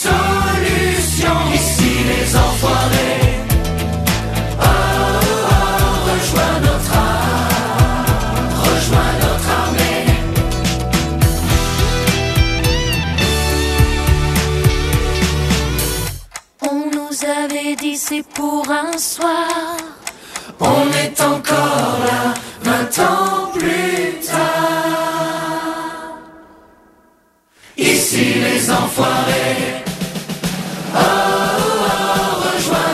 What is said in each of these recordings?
solution. Ici les enfoirés. Oh, oh, oh, rejoins notre armée. On nous avait dit c'est pour un soir. On est encore là, 20 ans plus tard. Ici les enfoirés. Oh, oh, oh, rejoins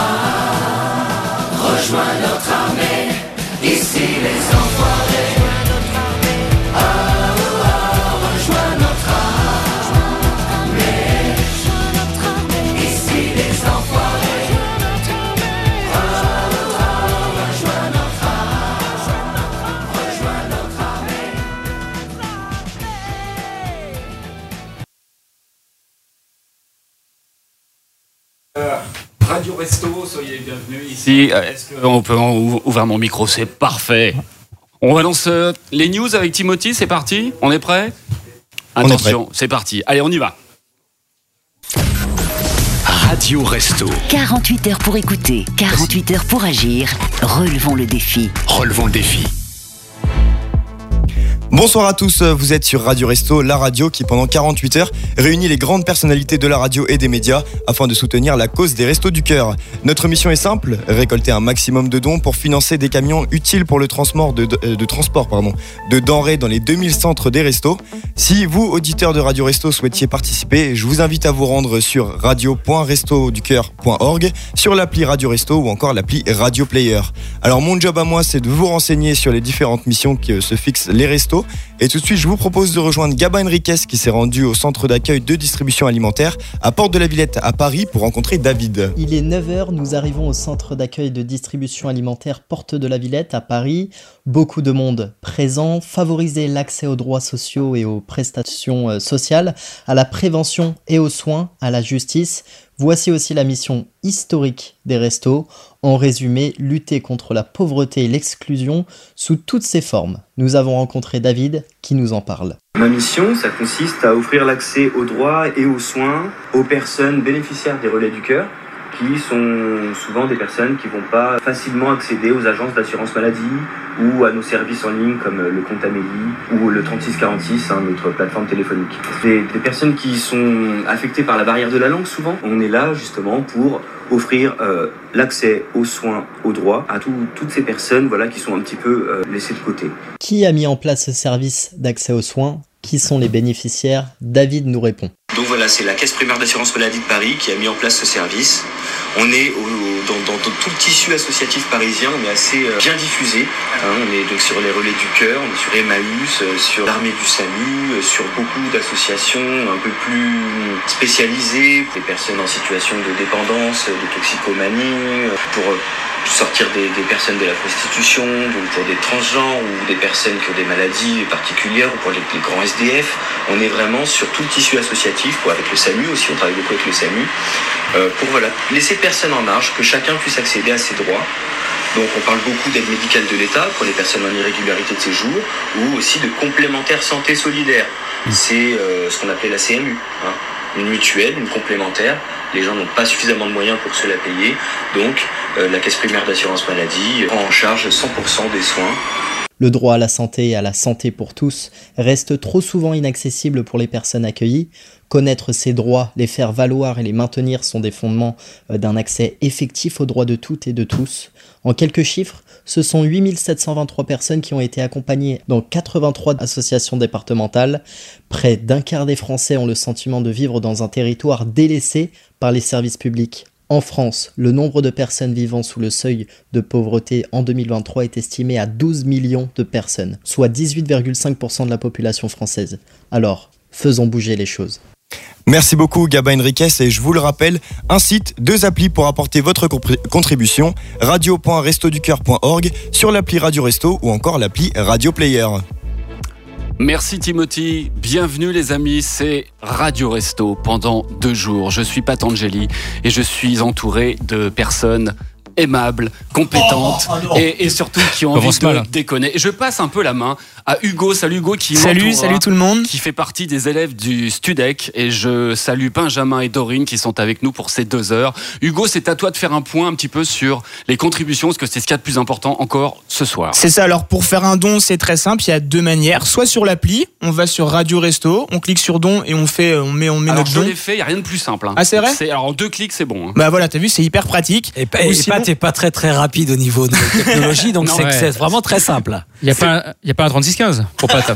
notre armée. Ici les enfoirés. Oh, oh, oh, rejoins notre armée. Ici les enfoirés. Oh, oh, oh, rejoins notre armée. Radio Resto, soyez bienvenus ici. Est-ce qu'on peut ouvrir mon micro? C'est parfait. On balance les news avec Timothy, c'est parti? On est prêt? Attention, c'est parti. Allez, on y va. Radio Resto. 48 heures pour écouter, 48 heures pour agir. Relevons le défi. Relevons le défi. Bonsoir à tous, vous êtes sur Radio Resto, la radio qui pendant 48 heures réunit les grandes personnalités de la radio et des médias afin de soutenir la cause des Restos du Cœur. Notre mission est simple, récolter un maximum de dons pour financer des camions utiles pour le transport de denrées dans les 2000 centres des restos. Si vous, auditeurs de Radio Resto, souhaitiez participer, je vous invite à vous rendre sur radio.restoducoeur.org, sur l'appli Radio Resto ou encore l'appli Radio Player. Alors mon job à moi, c'est de vous renseigner sur les différentes missions que se fixent les restos. Et tout de suite, je vous propose de rejoindre Gaba Enriquez qui s'est rendu au centre d'accueil de distribution alimentaire à Porte de la Villette à Paris pour rencontrer David. Il est 9h, nous arrivons au centre d'accueil de distribution alimentaire Porte de la Villette à Paris. Beaucoup de monde présent, favoriser l'accès aux droits sociaux et aux prestations sociales, à la prévention et aux soins, à la justice. Voici aussi la mission historique des restos. En résumé, lutter contre la pauvreté et l'exclusion sous toutes ses formes. Nous avons rencontré David qui nous en parle. Ma mission, ça consiste à offrir l'accès aux droits et aux soins aux personnes bénéficiaires des relais du cœur, qui sont souvent des personnes qui ne vont pas facilement accéder aux agences d'assurance maladie ou à nos services en ligne comme le Compte Amélie ou le 3646, notre plateforme téléphonique. C'est des personnes qui sont affectées par la barrière de la langue souvent. On est là justement pour offrir l'accès aux soins, aux droits à toutes ces personnes qui sont un petit peu laissées de côté. Qui a mis en place ce service d'accès aux soins ? Qui sont les bénéficiaires ? David nous répond. Donc voilà, c'est la Caisse primaire d'assurance maladie de Paris qui a mis en place ce service. On est dans tout le tissu associatif parisien, on est assez bien diffusé. On est donc sur les relais du cœur, on est sur Emmaüs, sur l'armée du SAMU, sur beaucoup d'associations un peu plus spécialisées, des personnes en situation de dépendance, de toxicomanie, pour sortir des personnes de la prostitution, donc pour des transgenres ou des personnes qui ont des maladies particulières ou pour les grands SDF. On est vraiment sur tout le tissu associatif, avec le SAMU aussi, on travaille beaucoup avec le SAMU, pour laisser personne en marge, que chacun puisse accéder à ses droits. Donc on parle beaucoup d'aide médicale de l'État pour les personnes en irrégularité de séjour ou aussi de complémentaire santé solidaire. C'est ce qu'on appelait la CMU, une mutuelle, une complémentaire. Les gens n'ont pas suffisamment de moyens pour se la payer, donc la Caisse primaire d'assurance maladie prend en charge 100% des soins. Le droit à la santé et à la santé pour tous reste trop souvent inaccessible pour les personnes accueillies. Connaître ces droits, les faire valoir et les maintenir sont des fondements d'un accès effectif aux droits de toutes et de tous. En quelques chiffres, ce sont 8723 personnes qui ont été accompagnées dans 83 associations départementales. Près d'un quart des Français ont le sentiment de vivre dans un territoire délaissé par les services publics. En France, le nombre de personnes vivant sous le seuil de pauvreté en 2023 est estimé à 12 millions de personnes, soit 18,5% de la population française. Alors, faisons bouger les choses. Merci beaucoup Gaba Enriquez et je vous le rappelle, un site, 2 applis pour apporter votre contribution, radio.restoducoeur.org, sur l'appli Radio Resto ou encore l'appli Radio Player. Merci Timothy, bienvenue les amis, c'est Radio Resto pendant 2 jours. Je suis Pat Angeli et je suis entouré de personnes aimables, compétentes et surtout qui ont envie de déconner. Et je passe un peu la main à Hugo. Salut Hugo qui salut tout le monde. Qui fait partie des élèves du Studec et je salue Benjamin et Dorine qui sont avec nous pour ces 2 heures. Hugo, c'est à toi de faire un point un petit peu sur les contributions parce que c'est ce qu'il y a de plus important encore ce soir. C'est ça, alors pour faire un don, c'est très simple, il y a 2 manières. Soit sur l'appli, on va sur Radio Resto, on clique sur don et on met alors, notre don. Je l'ai fait, il n'y a rien de plus simple. Ah c'est vrai ? Alors en 2 clics, c'est bon. Bah voilà, t'as vu, c'est hyper pratique. Et t'es pas très rapide au niveau de la technologie, donc c'est vraiment très simple. Il n'y a pas un 3615 pour Pat.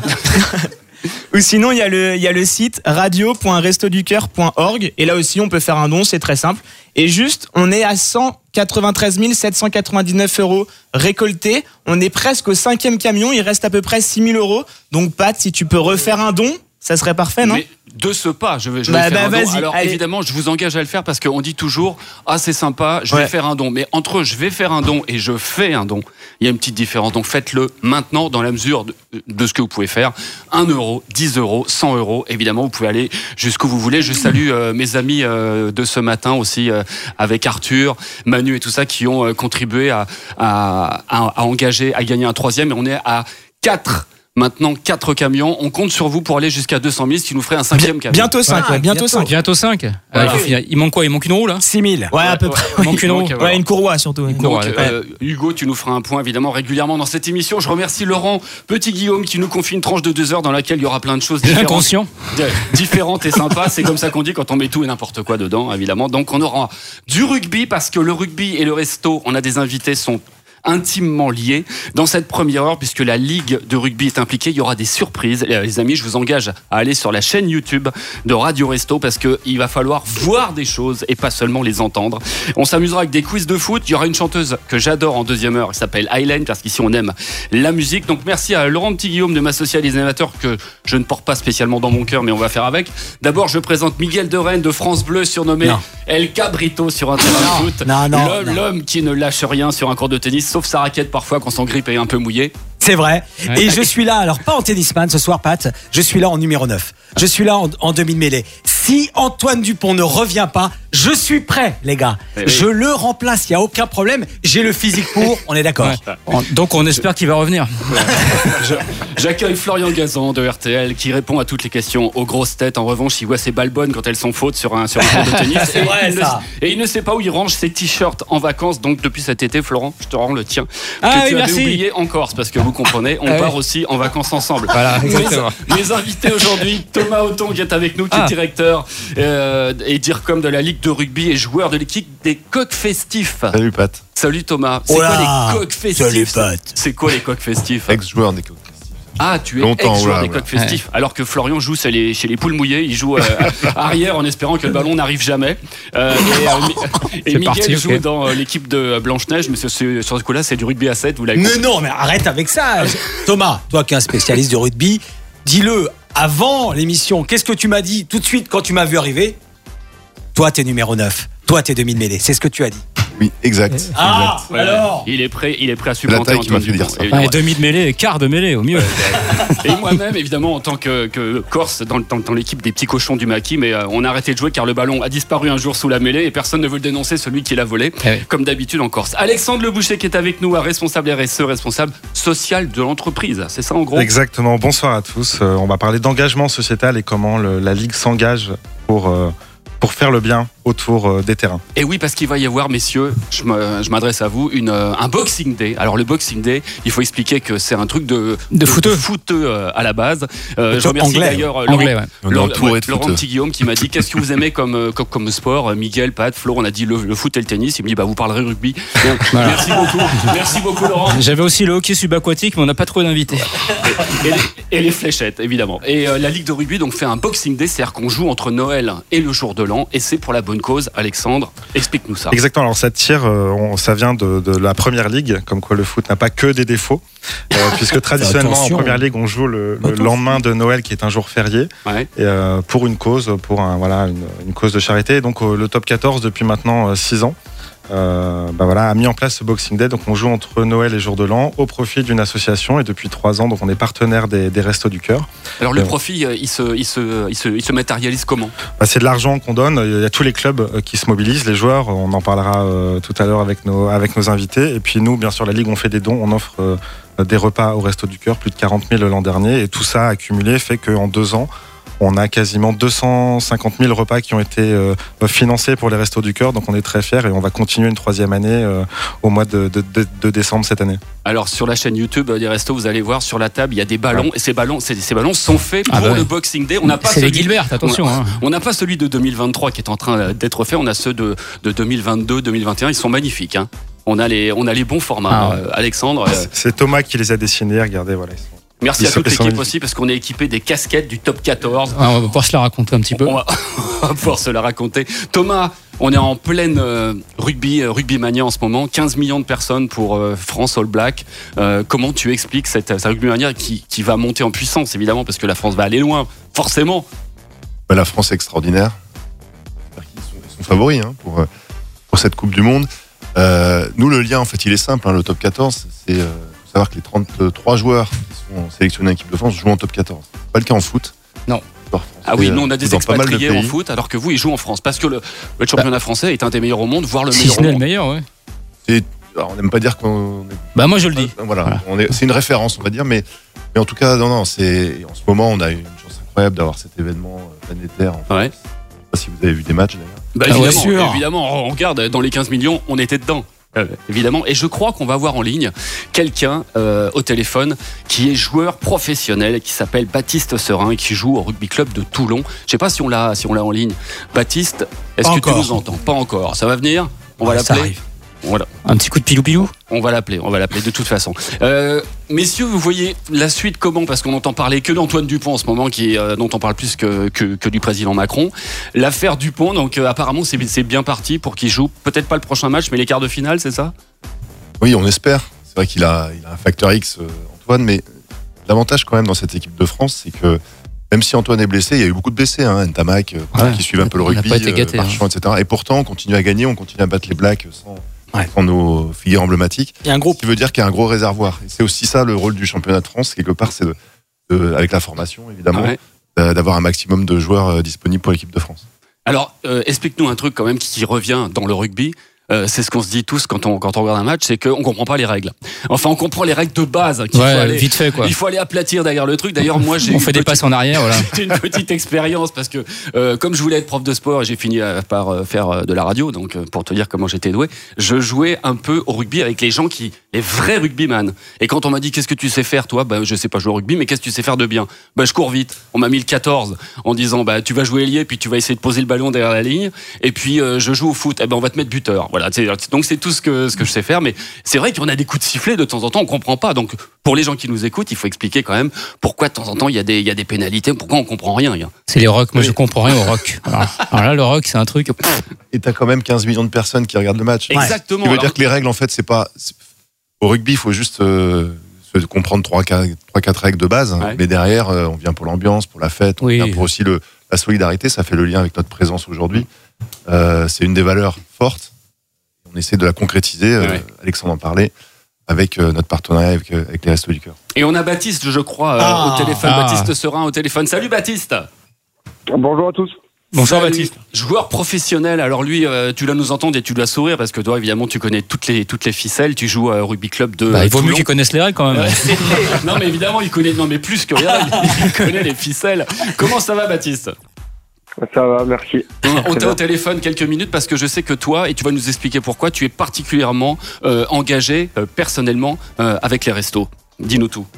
Ou sinon, il y a le site radio.restoducoeur.org et là aussi, on peut faire un don, c'est très simple. Et juste, on est à 193 799 € récoltés. On est presque au 5e camion, il reste à peu près 6 000 €. Donc Pat, si tu peux refaire un don, ça serait parfait, non ? Mais de ce pas, je vais faire un don. Alors évidemment, je vous engage à le faire parce qu'on dit toujours c'est sympa, je vais faire un don. Mais entre je vais faire un don et je fais un don, il y a une petite différence. Donc faites-le maintenant dans la mesure de ce que vous pouvez faire. 1 €, 10 €, 100 €. Évidemment, vous pouvez aller jusqu'où vous voulez. Je salue mes amis de ce matin aussi avec Arthur, Manu et tout ça qui ont contribué à engager, à gagner un 3e. Et on est à 4. Maintenant, 4 camions. On compte sur vous pour aller jusqu'à 200 000, ce qui nous ferait un 5e camion. Bientôt 5, bientôt 5. Bientôt 5. Voilà. Il manque quoi ? Il manque une roue, là ? 6 000. Ouais, à peu près. Il manque une roue. Ouais, une courroie, surtout. Hugo, tu nous feras un point, évidemment, régulièrement dans cette émission. Je remercie Laurent Petit-Guillaume qui nous confie une tranche de 2 heures dans laquelle il y aura plein de choses différentes et sympas. C'est comme ça qu'on dit quand on met tout et n'importe quoi dedans, évidemment. Donc, on aura du rugby parce que le rugby et le resto, on a des invités, sont intimement liés dans cette première heure puisque la Ligue de rugby est impliquée. Il y aura des surprises. Les amis, je vous engage à aller sur la chaîne YouTube de Radio Resto parce qu'il va falloir voir des choses et pas seulement les entendre. On s'amusera avec des quiz de foot. Il y aura une chanteuse que j'adore en 2e heure qui s'appelle Hélène parce qu'ici on aime la musique. Donc merci à Laurent Petit-Guillaume de m'associer à des animateurs que je ne porte pas spécialement dans mon cœur mais on va faire avec. D'abord, je présente Miguel de Rennes de France Bleu surnommé El Cabrito sur un terrain de foot. L'homme qui ne lâche rien sur un court de tennis sauf sa raquette parfois quand son grip est un peu mouillé. C'est vrai. Ouais. Et je suis là, alors pas en tennisman ce soir, Pat, je suis là en numéro 9. Je suis là en demi-mêlée. Si Antoine Dupont ne revient pas, je suis prêt, les gars. Je le remplace, il n'y a aucun problème. J'ai le physique pour, on est d'accord. Ouais. Donc on espère qu'il va revenir. J'accueille Florian Gazan de RTL qui répond à toutes les questions aux grosses têtes. En revanche, il voit ses balles bonnes quand elles sont fautes sur un court de tennis. C'est vrai, ça. Et il ne sait pas où il range ses t-shirts en vacances. Donc depuis cet été, Florent, je te rends le tien. Que tu avais oublié en Corse parce que vous comprenez, on part aussi en vacances ensemble. Voilà, exactement. Les invités aujourd'hui, Thomas Auton qui est avec nous, qui est directeur et DIRCOM de la Ligue de rugby et joueur de l'équipe des Coqs Festifs. Salut Pat. Salut Thomas. C'est quoi les Coqs Festifs ? Salut Pat. C'est quoi les Coqs Festifs ? Ex-joueur des Coqs. Ah, tu es ex-joueur des Coqs Festifs, alors que Florian joue chez les poules mouillées, il joue arrière en espérant que le ballon n'arrive jamais. Et Miguel joue dans l'équipe de Blanche-Neige, mais sur ce coup-là, c'est du rugby à 7, vous l'avez compris. Non, mais arrête avec ça. Thomas, toi qui es un spécialiste de rugby, dis-le avant l'émission. Qu'est-ce que tu m'as dit tout de suite quand tu m'as vu arriver ? Toi, t'es numéro 9. Toi, t'es demi-mêlée. C'est ce que tu as dit. Oui, exact. Ah, ouais, alors il est prêt à supplanter Antoine Dupont. Demi de mêlée, quart de mêlée au mieux. Et moi-même, évidemment, en tant que Corse, dans l'équipe des petits cochons du maquis, mais on a arrêté de jouer car le ballon a disparu un jour sous la mêlée et personne ne veut le dénoncer, celui qui l'a volé, comme d'habitude en Corse. Alexandre Le Boucher qui est avec nous, responsable RSE, responsable social de l'entreprise. C'est ça en gros ? Exactement. Bonsoir à tous. On va parler d'engagement sociétal et comment la Ligue s'engage pour faire le bien autour des terrains. Et oui, parce qu'il va y avoir, messieurs, je m'adresse à vous, un Boxing Day. Alors le Boxing Day, il faut expliquer que c'est un truc de footeux à la base. Je remercie d'ailleurs Laurent Petit-Guillaume qui m'a dit qu'est-ce que vous aimez comme sport. Miguel, Pat, Flo, on a dit le foot et le tennis. Il me dit vous parlerez rugby. Voilà. Merci beaucoup Laurent. J'avais aussi le hockey subaquatique, mais on n'a pas trouvé d'invité. Et les fléchettes, évidemment. Et la Ligue de rugby donc fait un Boxing Day, c'est-à-dire qu'on joue entre Noël et le jour de l'an, et c'est pour la bonne cause. Alexandre, explique-nous ça. Exactement, alors ça vient de la première ligue, comme quoi le foot n'a pas que des défauts, puisque traditionnellement en première ligue on joue le lendemain de Noël qui est un jour férié, et, pour une cause, pour une cause de charité. Donc le top 14 depuis maintenant 6 ans a mis en place ce Boxing Day. Donc on joue entre Noël et Jour de l'An au profit d'une association, et depuis 3 ans, donc on est partenaire des Restos du Cœur. Alors le profit, il se matérialise comment ? C'est de l'argent qu'on donne. Il y a tous les clubs qui se mobilisent, les joueurs. On en parlera tout à l'heure avec nos invités. Et puis nous, bien sûr, la Ligue, on fait des dons. On offre des repas au Restos du Cœur, plus de 40 000 l'an dernier. Et tout ça accumulé fait qu'en 2 ans, on a quasiment 250 000 repas qui ont été financés pour les Restos du Cœur. Donc on est très fiers, et on va continuer une 3e année au mois de décembre cette année. Alors sur la chaîne YouTube des Restos, vous allez voir sur la table, il y a des ballons. Et ces ballons sont faits pour le Boxing Day. On n'a pas c'est les Gilbert, attention. On n'a pas celui de 2023 qui est en train d'être fait. On a ceux de 2022, 2021. Ils sont magnifiques. Hein. On a les bons formats. Alexandre. C'est Thomas qui les a dessinés. Regardez, voilà. Merci à toute l'équipe aussi, parce qu'on est équipé des casquettes du top 14. On va pouvoir se la raconter un petit peu. On va pouvoir se la raconter. Thomas, on est en pleine rugby mania en ce moment. 15 millions de personnes pour France All Black. Comment tu expliques cette rugby mania qui va monter en puissance, évidemment, parce que la France va aller loin, forcément. La France est extraordinaire. Ils sont favoris pour cette Coupe du Monde. Nous, le lien, en fait, il est simple. Le top 14, c'est... faut savoir que les 33 joueurs qui sont sélectionnés en équipe de France jouent en top 14. C'est pas le cas en foot. Non. Ah oui, nous on a des expatriés en foot, alors que vous, ils jouent en France. Parce que le championnat français est un des meilleurs au monde, voire le meilleur au monde. Si ce n'est le meilleur, ouais. Alors, on n'aime pas dire qu'on... moi je le dis. Voilà. C'est une référence, on va dire, mais en tout cas, en ce moment, on a une chance incroyable d'avoir cet événement planétaire. Je sais pas si vous avez vu des matchs d'ailleurs. Évidemment, on regarde, dans les 15 millions, on était dedans. Évidemment, et je crois qu'on va avoir en ligne quelqu'un au téléphone qui est joueur professionnel, qui s'appelle Baptiste Serin et qui joue au rugby club de Toulon. Je sais pas si on l'a en ligne. Baptiste, est-ce que tu nous entends ? Pas encore. Ça va venir ? On va l'appeler. Voilà. Un petit coup de pilou-pilou ? On va l'appeler de toute façon. Messieurs, vous voyez la suite comment ? Parce qu'on n'entend parler que d'Antoine Dupont en ce moment, dont on parle plus que du président Macron. L'affaire Dupont, donc apparemment c'est bien parti pour qu'il joue, peut-être pas le prochain match, mais les quarts de finale, c'est ça ? Oui, on espère. C'est vrai qu'il a un facteur X, Antoine, mais l'avantage quand même dans cette équipe de France, c'est que même si Antoine est blessé, il y a eu beaucoup de blessés, Ntamak, qui suivent un peu le rugby, Marchand, etc. Et pourtant, on continue à gagner, on continue à battre les Blacks sans nos figures emblématiques. Il y a un groupe. Ce qui veut dire qu'il y a un gros réservoir. Et c'est aussi ça le rôle du championnat de France, quelque part, c'est avec la formation, évidemment, d'avoir un maximum de joueurs disponibles pour l'équipe de France. Alors, explique-nous un truc quand même qui revient dans le rugby. C'est ce qu'on se dit tous quand on regarde un match, c'est qu'on comprend pas les règles. Enfin, on comprend les règles de base. Vite fait, quoi. Il faut aller aplatir derrière le truc. D'ailleurs, moi, on fait des passes en arrière, voilà. C'était une petite expérience parce que comme je voulais être prof de sport, j'ai fini par faire de la radio. Donc, pour te dire comment j'étais doué, je jouais un peu au rugby avec les vrais rugbyman. Et quand on m'a dit qu'est-ce que tu sais faire, toi, je sais pas jouer au rugby, mais qu'est-ce que tu sais faire de bien ? Je cours vite. On m'a mis le 14 en disant tu vas jouer ailier, puis tu vas essayer de poser le ballon derrière la ligne. Et puis je joue au foot. On va te mettre buteur. Voilà, donc c'est tout ce que je sais faire, mais c'est vrai qu'on a des coups de sifflet de temps en temps, on comprend pas. Donc pour les gens qui nous écoutent, il faut expliquer quand même pourquoi de temps en temps il y a des pénalités, pourquoi on comprend rien. C'est les rocks, moi je comprends rien au rock. Alors là le rock c'est un truc. Et t'as quand même 15 millions de personnes qui regardent le match. Exactement. Ce qui veut dire que les règles en fait au rugby il faut juste se comprendre 3-4 règles de base, mais derrière on vient pour l'ambiance, pour la fête, on vient pour aussi la solidarité, ça fait le lien avec notre présence aujourd'hui. C'est une des valeurs fortes. On essaie de la concrétiser, Alexandre en parlait, avec notre partenariat avec les Restos du Cœur. Et on a Baptiste, je crois, au téléphone. Baptiste Serin au téléphone. Salut Baptiste. Bonjour à tous. Bonjour Baptiste. Joueur professionnel, alors lui, tu dois nous entendre et tu dois sourire parce que toi, évidemment, tu connais toutes les ficelles. Tu joues au rugby club de il vaut Toulon. mieux qu'ils connaissent les règles quand même. Non, mais évidemment, il connaît plus que rien. Il connaît les ficelles. Comment ça va, Baptiste ? Ça va, merci. On t'a au téléphone quelques minutes parce que je sais que toi, et tu vas nous expliquer pourquoi, tu es particulièrement engagé personnellement avec les restos. Dis-nous tout.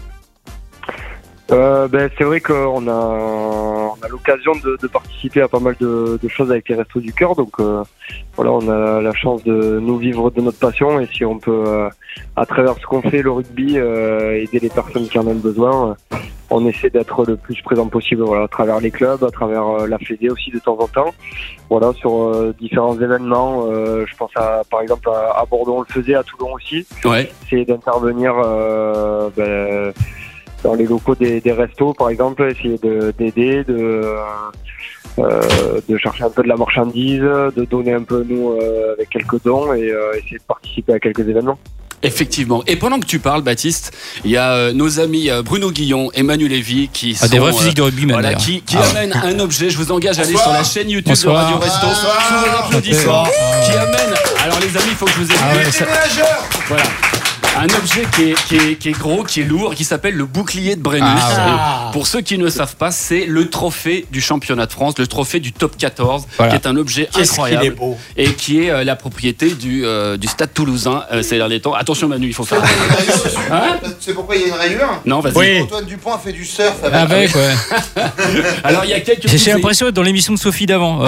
C'est vrai qu'on a l'occasion de participer à pas mal de choses avec les Restos du Cœur, donc on a la chance de nous vivre de notre passion, et si on peut, à travers ce qu'on fait, le rugby, aider les personnes qui en ont besoin, on essaie d'être le plus présent possible, à travers les clubs, à travers la Fédé aussi de temps en temps, sur différents événements. Je pense par exemple à Bordeaux, on le faisait, à Toulon aussi. Ouais. C'est d'intervenir dans les locaux des restos, par exemple, essayer d'aider, de chercher un peu de la marchandise, de donner un peu nous avec quelques dons et essayer de participer à quelques événements. Effectivement. Et pendant que tu parles, Baptiste, il y a nos amis Bruno Guillon et Manu Lévy qui sont des vrais physiques de rugby, voilà, qui amènent un objet. Je vous engage à aller sur la chaîne YouTube de Radio Resto. Sous vos applaudissements. Qui amène. Alors les amis, il faut que je vous explique. Voilà. Un objet qui est gros, qui est lourd, qui s'appelle le bouclier de Brennus. Pour ceux qui ne savent pas, c'est le trophée du championnat de France, le trophée du top 14, qui est un objet incroyable. Qu'il est beau. Et qui est la propriété du Stade Toulousain ces derniers temps. Attention Manu, il faut faire. Tu sais pourquoi il y a une rayure? Non, vas-y. Oui. Antoine Dupont a fait du surf avec. Ouais. Alors il y a quelques. J'ai l'impression d'être dans l'émission de Sophie d'avant.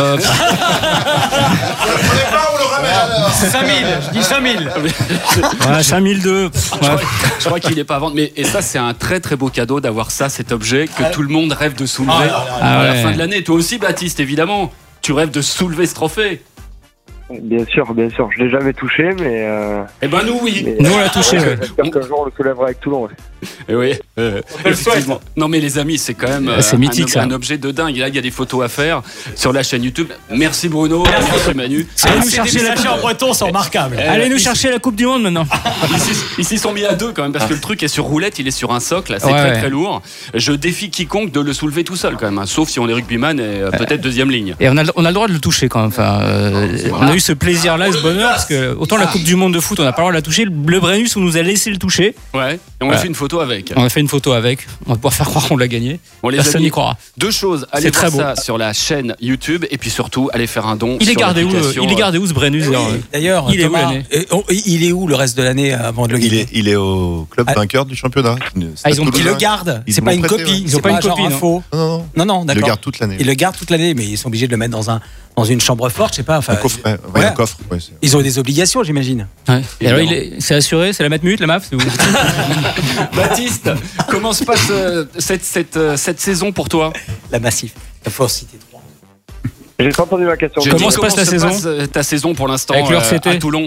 5000, je dis 5000. Ouais, 5002. Je crois qu'il n'est pas à vendre. Mais, et ça, c'est un très très beau cadeau d'avoir ça, cet objet que tout le monde rêve de soulever à la fin de l'année. Toi aussi, Baptiste, évidemment, tu rêves de soulever ce trophée. Bien sûr. Je l'ai jamais touché, mais. Eh ben nous, oui. Nous, on l'a touché. J'espère qu'un jour on le soulèvera avec Toulon. Oui. Effectivement. Non, mais les amis, c'est quand même c'est mythique, un objet de dingue. Là, il y a des photos à faire sur la chaîne YouTube. Merci Bruno. Merci Manu. Allez nous chercher la chaîne en breton, c'est remarquable. Allez nous chercher la Coupe du Monde maintenant. Ils s'y sont mis à deux quand même parce que le truc est sur roulette, il est sur un socle, c'est très très lourd. Je défie quiconque de le soulever tout seul quand même, sauf si on est rugbyman et peut-être deuxième ligne. Et on a le droit de le toucher quand même. Enfin, on a eu ce plaisir-là, ce bonheur, parce que autant la Coupe du Monde de foot, on n'a pas le droit de la toucher. Le Brennus, on nous a laissé le toucher. Ouais. Et on a fait une photo avec. On a fait une photo avec. On va pouvoir faire croire qu'on l'a gagné. Personne n'y croira. Deux choses. Allez voir ça sur la chaîne YouTube et puis surtout allez faire un don. Il est gardé où ce Brennus d'ailleurs? Il est où l'année? Il est où le reste de l'année avant de le gagner? Il est au club vainqueur du championnat. Ils le gardent. C'est pas une copie. Ils ont pas une copie. Non, d'accord. Ils le gardent toute l'année. Ils le gardent toute l'année, mais ils sont obligés de le mettre dans une chambre forte, je sais pas. Enfin, un coffre. Ils ont des obligations, j'imagine. Ouais. Et alors, c'est assuré, c'est la Matmut, la MAF. Baptiste, comment se passe cette saison pour toi? La Massif, la Force Cité 3. J'ai pas entendu ma question. Comment se passe ta saison pour l'instant avec à Toulon?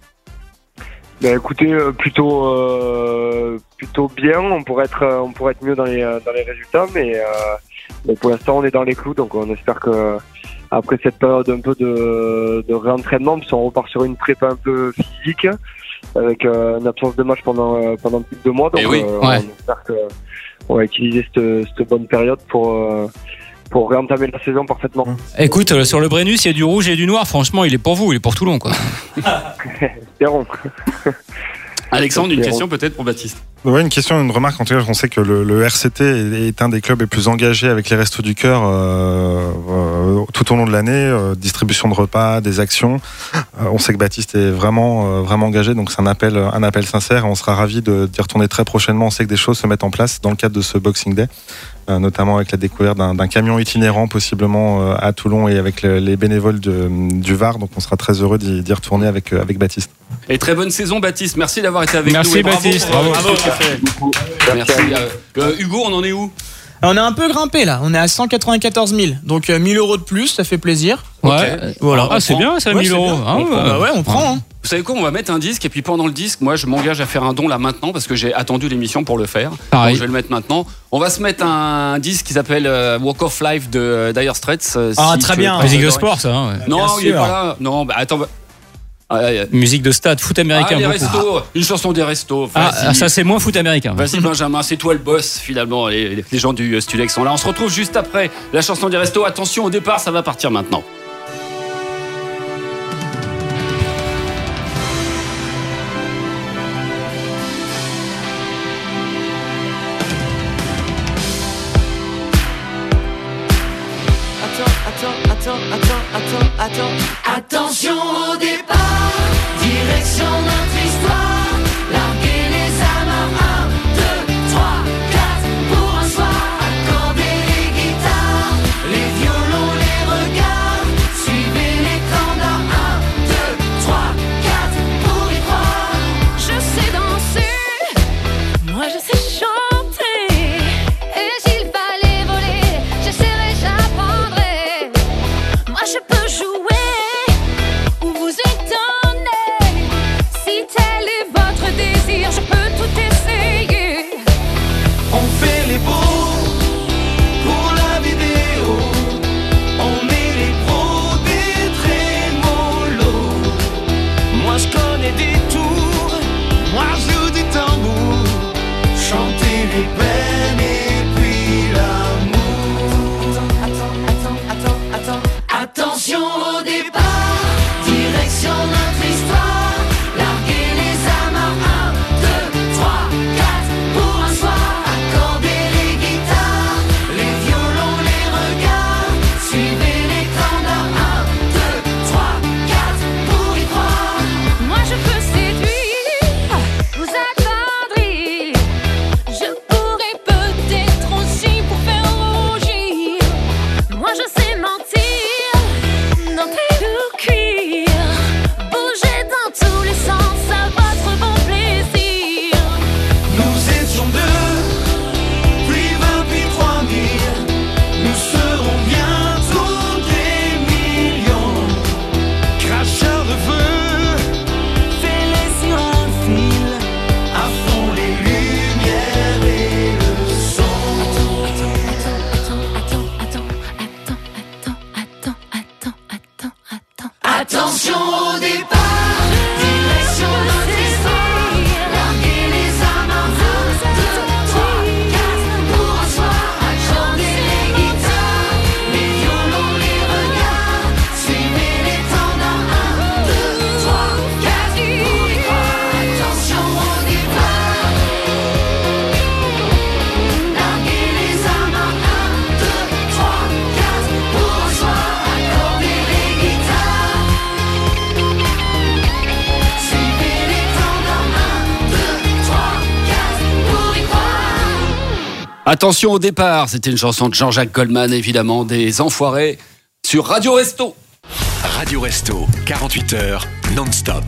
Ben écoutez, plutôt bien. On pourrait être mieux dans les résultats, mais pour l'instant on est dans les clous, donc on espère que après cette période un peu de réentraînement, puis on repart sur une prépa un peu physique avec une absence de match pendant plus de 2 mois, donc on espère qu'on va utiliser cette bonne période pour réentamer la saison parfaitement. Écoute, sur le Brennus, il y a du rouge et du noir. Franchement, il est pour vous, il est pour Toulon, quoi. Espérons. Alexandre, une question peut-être pour Baptiste. Ouais, une question, une remarque. En tout cas, on sait que le RCT est un des clubs les plus engagés avec les Restos du Cœur tout au long de l'année, distribution de repas, des actions. On sait que Baptiste est vraiment engagé, donc c'est un appel sincère. Et on sera ravis d'y retourner très prochainement. On sait que des choses se mettent en place dans le cadre de ce Boxing Day, notamment avec la découverte d'un camion itinérant possiblement à Toulon et avec les bénévoles du Var. Donc on sera très heureux d'y retourner avec Baptiste. Et très bonne saison Baptiste, merci d'avoir été avec nous. Merci Baptiste, bravo. Merci. Hugo, on en est où? On a un peu grimpé là, on est à 194 000, donc 1 000 € de plus, ça fait plaisir. Ouais, voilà. Ah, c'est bien ça, 1 000 €. On prend. Vous savez quoi, on va mettre un disque et puis pendant le disque, moi je m'engage à faire un don là maintenant parce que j'ai attendu l'émission pour le faire. Donc, je vais le mettre maintenant. On va se mettre un disque qui s'appelle Walk of Life de Dire Straits. Très bien. Musique de sport ça. Non, il est pas là. Non, attends. Musique de stade, foot américain. Les restos, une chanson des restos. Ça c'est moins foot américain. Vas-y Benjamin, c'est toi le boss finalement. Les gens du Stulex sont là. On se retrouve juste après la chanson des restos. Attention au départ, ça va partir maintenant. Attention au départ, direction notre histoire. Larguer les amarres, 1, 2, 3, 4 pour un soir. Accorder les guitares, les violons, les regards. Suivez l'écran d'un 1, 2, 3, 4 pour y croire. Je sais danser, moi je sais chanter. Et s'il fallait voler, j'essaierai, j'apprendrai. Moi je peux jouer ou vous Attention au départ, direction notre histoire. Larguez les armes, 1, 2, 3, 4. Pour un soir, accorder les guitares, les violons, les regards. Suivez les temps dans 1, 2, 3, 4. Pour y croire, attention au départ. Larguez les armes, 1, 2, 3, 4. Pour un soir, accorder les guitares. Suivez les temps dans 1, 2, 3, 4. Pour y croire. Attention au départ, c'était une chanson de Jean-Jacques Goldman, évidemment, des Enfoirés, sur Radio Resto. Radio Resto, 48 heures, non-stop.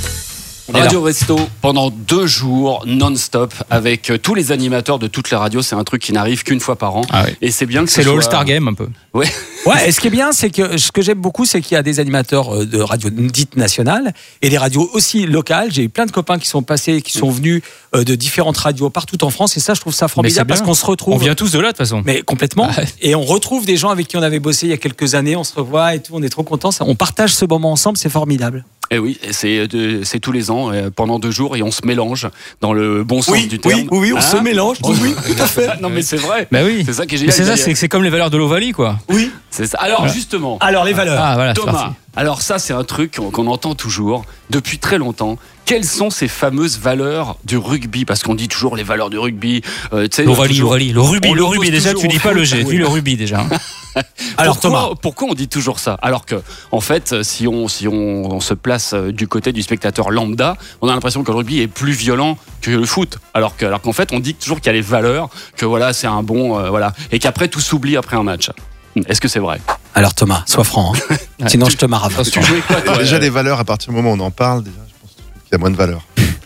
Radio Resto pendant 2 jours non-stop avec tous les animateurs de toutes les radios. C'est un truc qui n'arrive qu'une fois par an. Ah oui. Et c'est bien que C'est le All-Star Game un peu. Ouais. Ouais, et ce qui est bien, c'est que ce que j'aime beaucoup, c'est qu'il y a des animateurs de radio dites nationales et des radios aussi locales. J'ai eu plein de copains qui sont passés, qui sont venus de différentes radios partout en France. Et ça, je trouve ça formidable parce qu'on se retrouve. On vient tous de là de toute façon. Mais complètement. Et on retrouve des gens avec qui on avait bossé il y a quelques années. On se revoit et tout. On est trop contents. On partage ce moment ensemble. C'est formidable. Et oui, c'est tous les ans, pendant 2 jours, et on se mélange dans le bon sens du terme. Oui, on se mélange. Oui, tout à fait. Non, mais c'est vrai. Bah oui. C'est ça qui est génial. C'est ça, c'est comme les valeurs de l'Ovalie, quoi. Oui. C'est ça. Alors, justement. Alors, les valeurs. Ah, voilà, c'est Thomas. parti. Alors, ça, c'est un truc qu'on entend toujours depuis très longtemps. Quelles sont ces fameuses valeurs du rugby? Parce qu'on dit toujours les valeurs du rugby. L'Ovalie, le rugby, pose déjà, toujours tu dis au pas foot. le G, tu dis le rugby déjà. Alors, Thomas. Pourquoi on dit toujours ça? Alors que, en fait, si on se place du côté du spectateur lambda, on a l'impression que le rugby est plus violent que le foot. Alors qu'en fait, on dit toujours qu'il y a les valeurs, que voilà, c'est un bon, voilà, et qu'après tout s'oublie après un match. Est-ce que c'est vrai? Alors, Thomas, sois franc. Hein. Sinon, je te marre. Tu jouais quoi, toi? Déjà, les valeurs, à partir du moment où on en parle, déjà, je pense qu'il y a moins de valeur.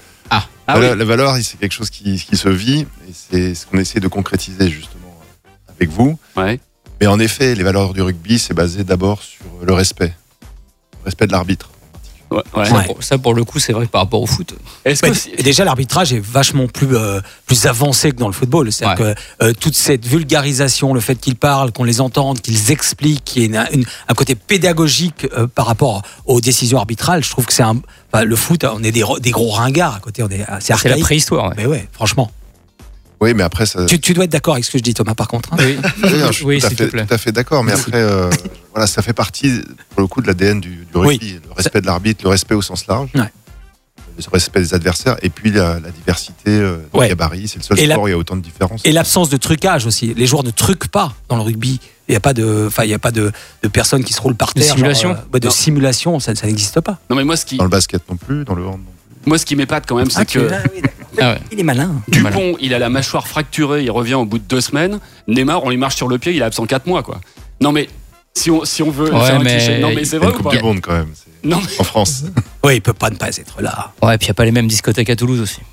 Ah oui. La valeur, c'est quelque chose qui se vit, et c'est ce qu'on essaie de concrétiser justement avec vous. Ouais. Mais en effet, les valeurs du rugby, c'est basé d'abord sur le respect de l'arbitre. Ouais. Ça, pour le coup, c'est vrai que par rapport au foot. Est-ce que Et déjà, l'arbitrage est vachement plus avancé que dans le football. C'est-à-dire que toute cette vulgarisation, le fait qu'ils parlent, qu'on les entende, qu'ils expliquent, qu'il y ait un côté pédagogique par rapport aux décisions arbitrales, je trouve que c'est le foot, on est des gros ringards à côté. C'est la préhistoire. Ouais. Mais ouais, franchement. Oui, mais après, ça. Tu dois être d'accord avec ce que je dis, Thomas, par contre. Hein. Oui, Je suis oui, tout, s'il te plaît. tout à fait d'accord, mais après, voilà, ça fait partie, pour le coup, de l'ADN du rugby. Oui. Le respect de l'arbitre, le respect au sens large, Ouais. le respect des adversaires, et puis la diversité des gabarits. C'est le seul sport où il y a autant de différences. Et l'absence de trucage aussi. Les joueurs ne truquent pas dans le rugby. Il n'y a pas de personnes qui se roulent par terre. Simulation. De simulation, ça n'existe pas. Non, mais moi, Dans le basket non plus, dans le hand non plus. Moi, ce qui m'épate quand même, c'est que Il est malin. Dupont, il a la mâchoire fracturée, il revient au bout de 2 semaines. Neymar, on lui marche sur le pied, il est absent 4 mois, quoi. Non, mais si on veut faire un cliché. Non, mais c'est vrai une ou Coupe pas? du Monde quand même. Non, En France. Oui, il peut pas ne pas être là. Ouais, puis il n'y a pas les mêmes discothèques à Toulouse aussi.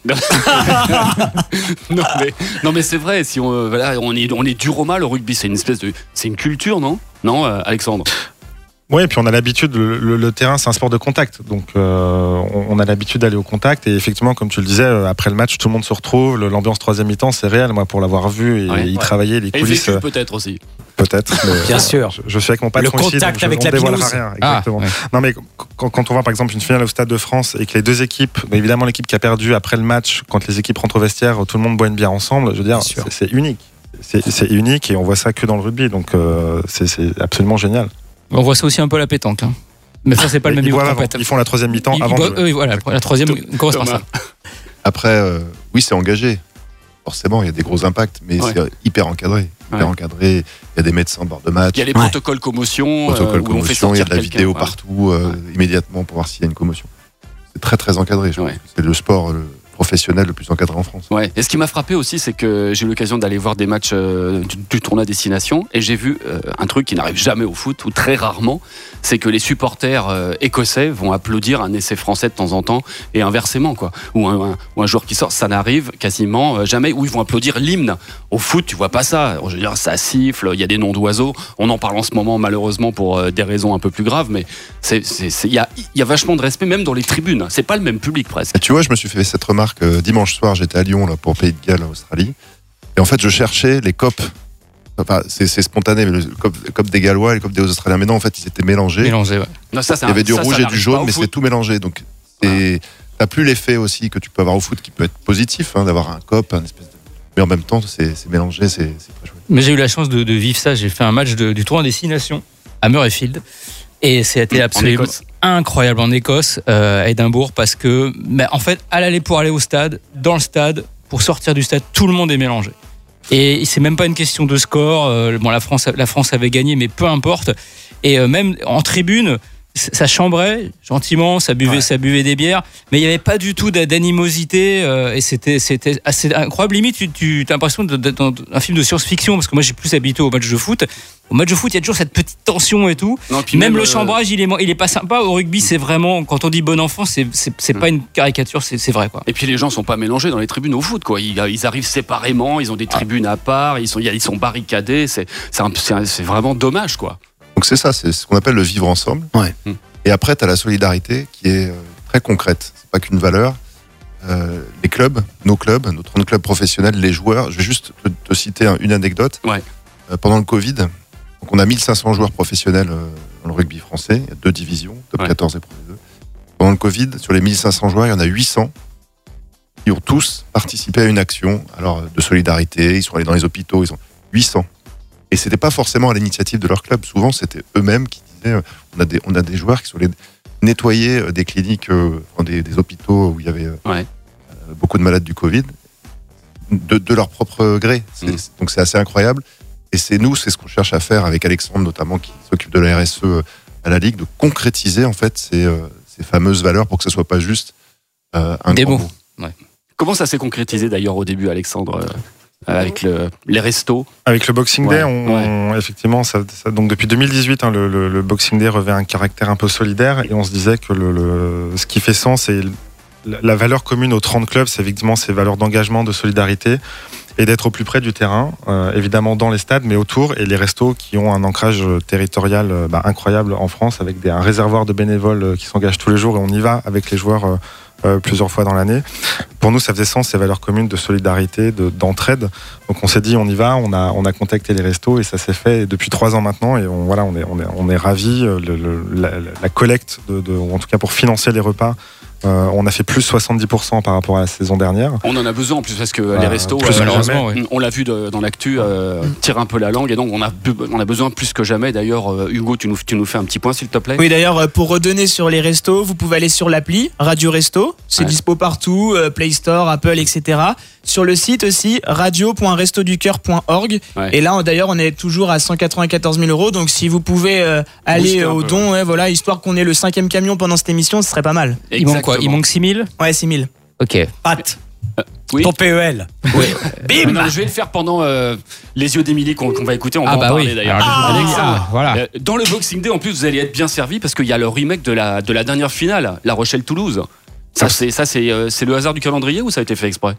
non, mais c'est vrai. Si on est dur au mal au rugby, c'est une culture, non? Non, Alexandre. Oui, et puis on a l'habitude, le terrain c'est un sport de contact, donc on a l'habitude d'aller au contact, et effectivement comme tu le disais, après le match tout le monde se retrouve, l'ambiance troisième mi-temps c'est réel, moi pour l'avoir vu et y travailler, les Et coulisses... vécu peut-être aussi. Peut-être, mais Bien sûr. Je suis avec mon patron Le ici, donc contact avec on la dévoilera binouse. rien, exactement. Non mais quand on voit par exemple une finale au Stade de France et que les deux équipes, évidemment l'équipe qui a perdu après le match, quand les équipes rentrent au vestiaire, tout le monde boit une bière ensemble, je veux dire, c'est unique. C'est unique et on voit ça que dans le rugby, donc c'est absolument génial. On voit ça aussi un peu à la pétanque. Hein. Mais ça, c'est pas le même niveau de compétition. Ils font la troisième mi-temps avant de jouer. Oui, voilà, la troisième correspond à ça. Après, oui, c'est engagé. Forcément, il y a des gros impacts, mais c'est hyper encadré. Il y a des médecins au bord de match. Il y a les protocoles commotion. Où on fait il y a de la sortir vidéo quelqu'un. partout, immédiatement pour voir s'il y a une commotion. C'est très très encadré. Je pense que c'est le sport professionnel le plus encadré en France. Ouais. Et ce qui m'a frappé aussi, c'est que j'ai eu l'occasion d'aller voir des matchs du tournoi Destination, et j'ai vu un truc qui n'arrive jamais au foot, ou très rarement, c'est que les supporters écossais vont applaudir un essai français de temps en temps, et inversement, quoi. Ou un joueur qui sort, ça n'arrive quasiment jamais, ou ils vont applaudir l'hymne. Au foot, tu vois pas ça. Je veux dire, ça siffle, il y a des noms d'oiseaux. On en parle en ce moment, malheureusement, pour des raisons un peu plus graves, mais il y a vachement de respect, même dans les tribunes. C'est pas le même public, presque. Et tu vois, je me suis fait cette remarque dimanche soir, j'étais à Lyon là, pour Pays de Galles, Australie. Et en fait, je cherchais les COP Enfin, c'est spontané, mais comme des Gallois et comme des Australiens. Mais non, en fait, ils étaient mélangés. Mélangés, ouais. Non, ça, Il y avait du rouge et du jaune, mais c'est tout mélangé. Donc, t'as plus l'effet aussi que tu peux avoir au foot qui peut être positif, d'avoir un cop, un espèce de... Mais en même temps, c'est mélangé, c'est très chouette. Mais j'ai eu la chance de vivre ça. J'ai fait un match du tournoi des 6 Nations à Murrayfield. Et c'était absolument incroyable en Écosse, à Édimbourg, parce que, en fait, à l'aller pour aller au stade, dans le stade, pour sortir du stade, tout le monde est mélangé. Et c'est même pas une question de score. Bon, la France avait gagné, mais peu importe. Et même en tribune, ça chambrait gentiment, ça buvait des bières, mais il n'y avait pas du tout d'animosité, et c'était assez incroyable. Limite, tu as l'impression d'être dans un film de science-fiction, parce que moi j'ai plus habitué au match de foot. Au match de foot, il y a toujours cette petite tension et tout. Non, puis même le chambrage, il est pas sympa. Au rugby, c'est vraiment, quand on dit bon enfant, c'est pas une caricature, c'est vrai, quoi. Et puis les gens sont pas mélangés dans les tribunes au foot, quoi. Ils arrivent séparément, ils ont des tribunes à part, ils sont barricadés. C'est vraiment dommage, quoi. Donc c'est ça, c'est ce qu'on appelle le vivre ensemble. Ouais. Et après, tu as la solidarité qui est très concrète. C'est pas qu'une valeur. Les clubs, nos 30 clubs professionnels, les joueurs. Je vais juste te citer une anecdote. Ouais. Pendant le Covid, donc on a 1500 joueurs professionnels dans le rugby français. Il y a 2 divisions, top 14 et Pro 2. Pendant le Covid, sur les 1500 joueurs, il y en a 800 qui ont tous participé à une action de solidarité. Ils sont allés dans les hôpitaux, ils sont 800. Et c'était pas forcément à l'initiative de leur club. Souvent, c'était eux-mêmes qui disaient on a des joueurs qui sont allés nettoyer des cliniques, des hôpitaux où il y avait beaucoup de malades du Covid, de leur propre gré. Donc c'est assez incroyable. Et c'est ce qu'on cherche à faire avec Alexandre, notamment, qui s'occupe de la RSE à la Ligue, de concrétiser en fait ces fameuses valeurs pour que ce soit pas juste un des grand mots. Ouais. Comment ça s'est concrétisé d'ailleurs au début, Alexandre? Avec les restos. Avec le Boxing Day, effectivement, donc depuis 2018, le Boxing Day revêt un caractère un peu solidaire, et on se disait que ce qui fait sens et la valeur commune aux 30 clubs, c'est effectivement ces valeurs d'engagement, de solidarité, et d'être au plus près du terrain, évidemment dans les stades, mais autour, et les restos qui ont un ancrage territorial incroyable en France, avec un réservoir de bénévoles qui s'engagent tous les jours, et on y va avec les joueurs plusieurs fois dans l'année. Pour nous, ça faisait sens, ces valeurs communes de solidarité, d'entraide. Donc on s'est dit, on y va, on a contacté les restos, et ça s'est fait depuis 3 ans maintenant, et on est ravis. La collecte, ou en tout cas pour financer les repas, on a fait plus 70% par rapport à la saison dernière. On en a besoin en plus, parce que les restos, malheureusement, on l'a vu dans l'actu, tirent un peu la langue, et donc on a besoin plus que jamais. D'ailleurs, Hugo, tu nous fais un petit point, s'il te plaît. Oui, d'ailleurs, pour redonner sur les restos, vous pouvez aller sur l'appli Radio Resto, c'est dispo partout, Play Store, Apple, etc. Sur le site aussi, radio.restoducoeur.org. Et là, d'ailleurs, on est toujours à 194 000 €. Donc, si vous pouvez aller au don, histoire qu'on ait le 5e camion pendant cette émission, ce serait pas mal. Il manque quoi? Il manque 6 000? Ouais, 6 000. Ok. Pat. Oui. Ton PEL. Oui. Bim. Non, je vais le faire pendant les yeux d'Émilie qu'on va écouter. On va en parler d'ailleurs. Voilà. Dans le Boxing Day, en plus, vous allez être bien servi parce qu'il y a le remake de la dernière finale, La Rochelle-Toulouse. Ça, c'est le hasard du calendrier ou ça a été fait exprès?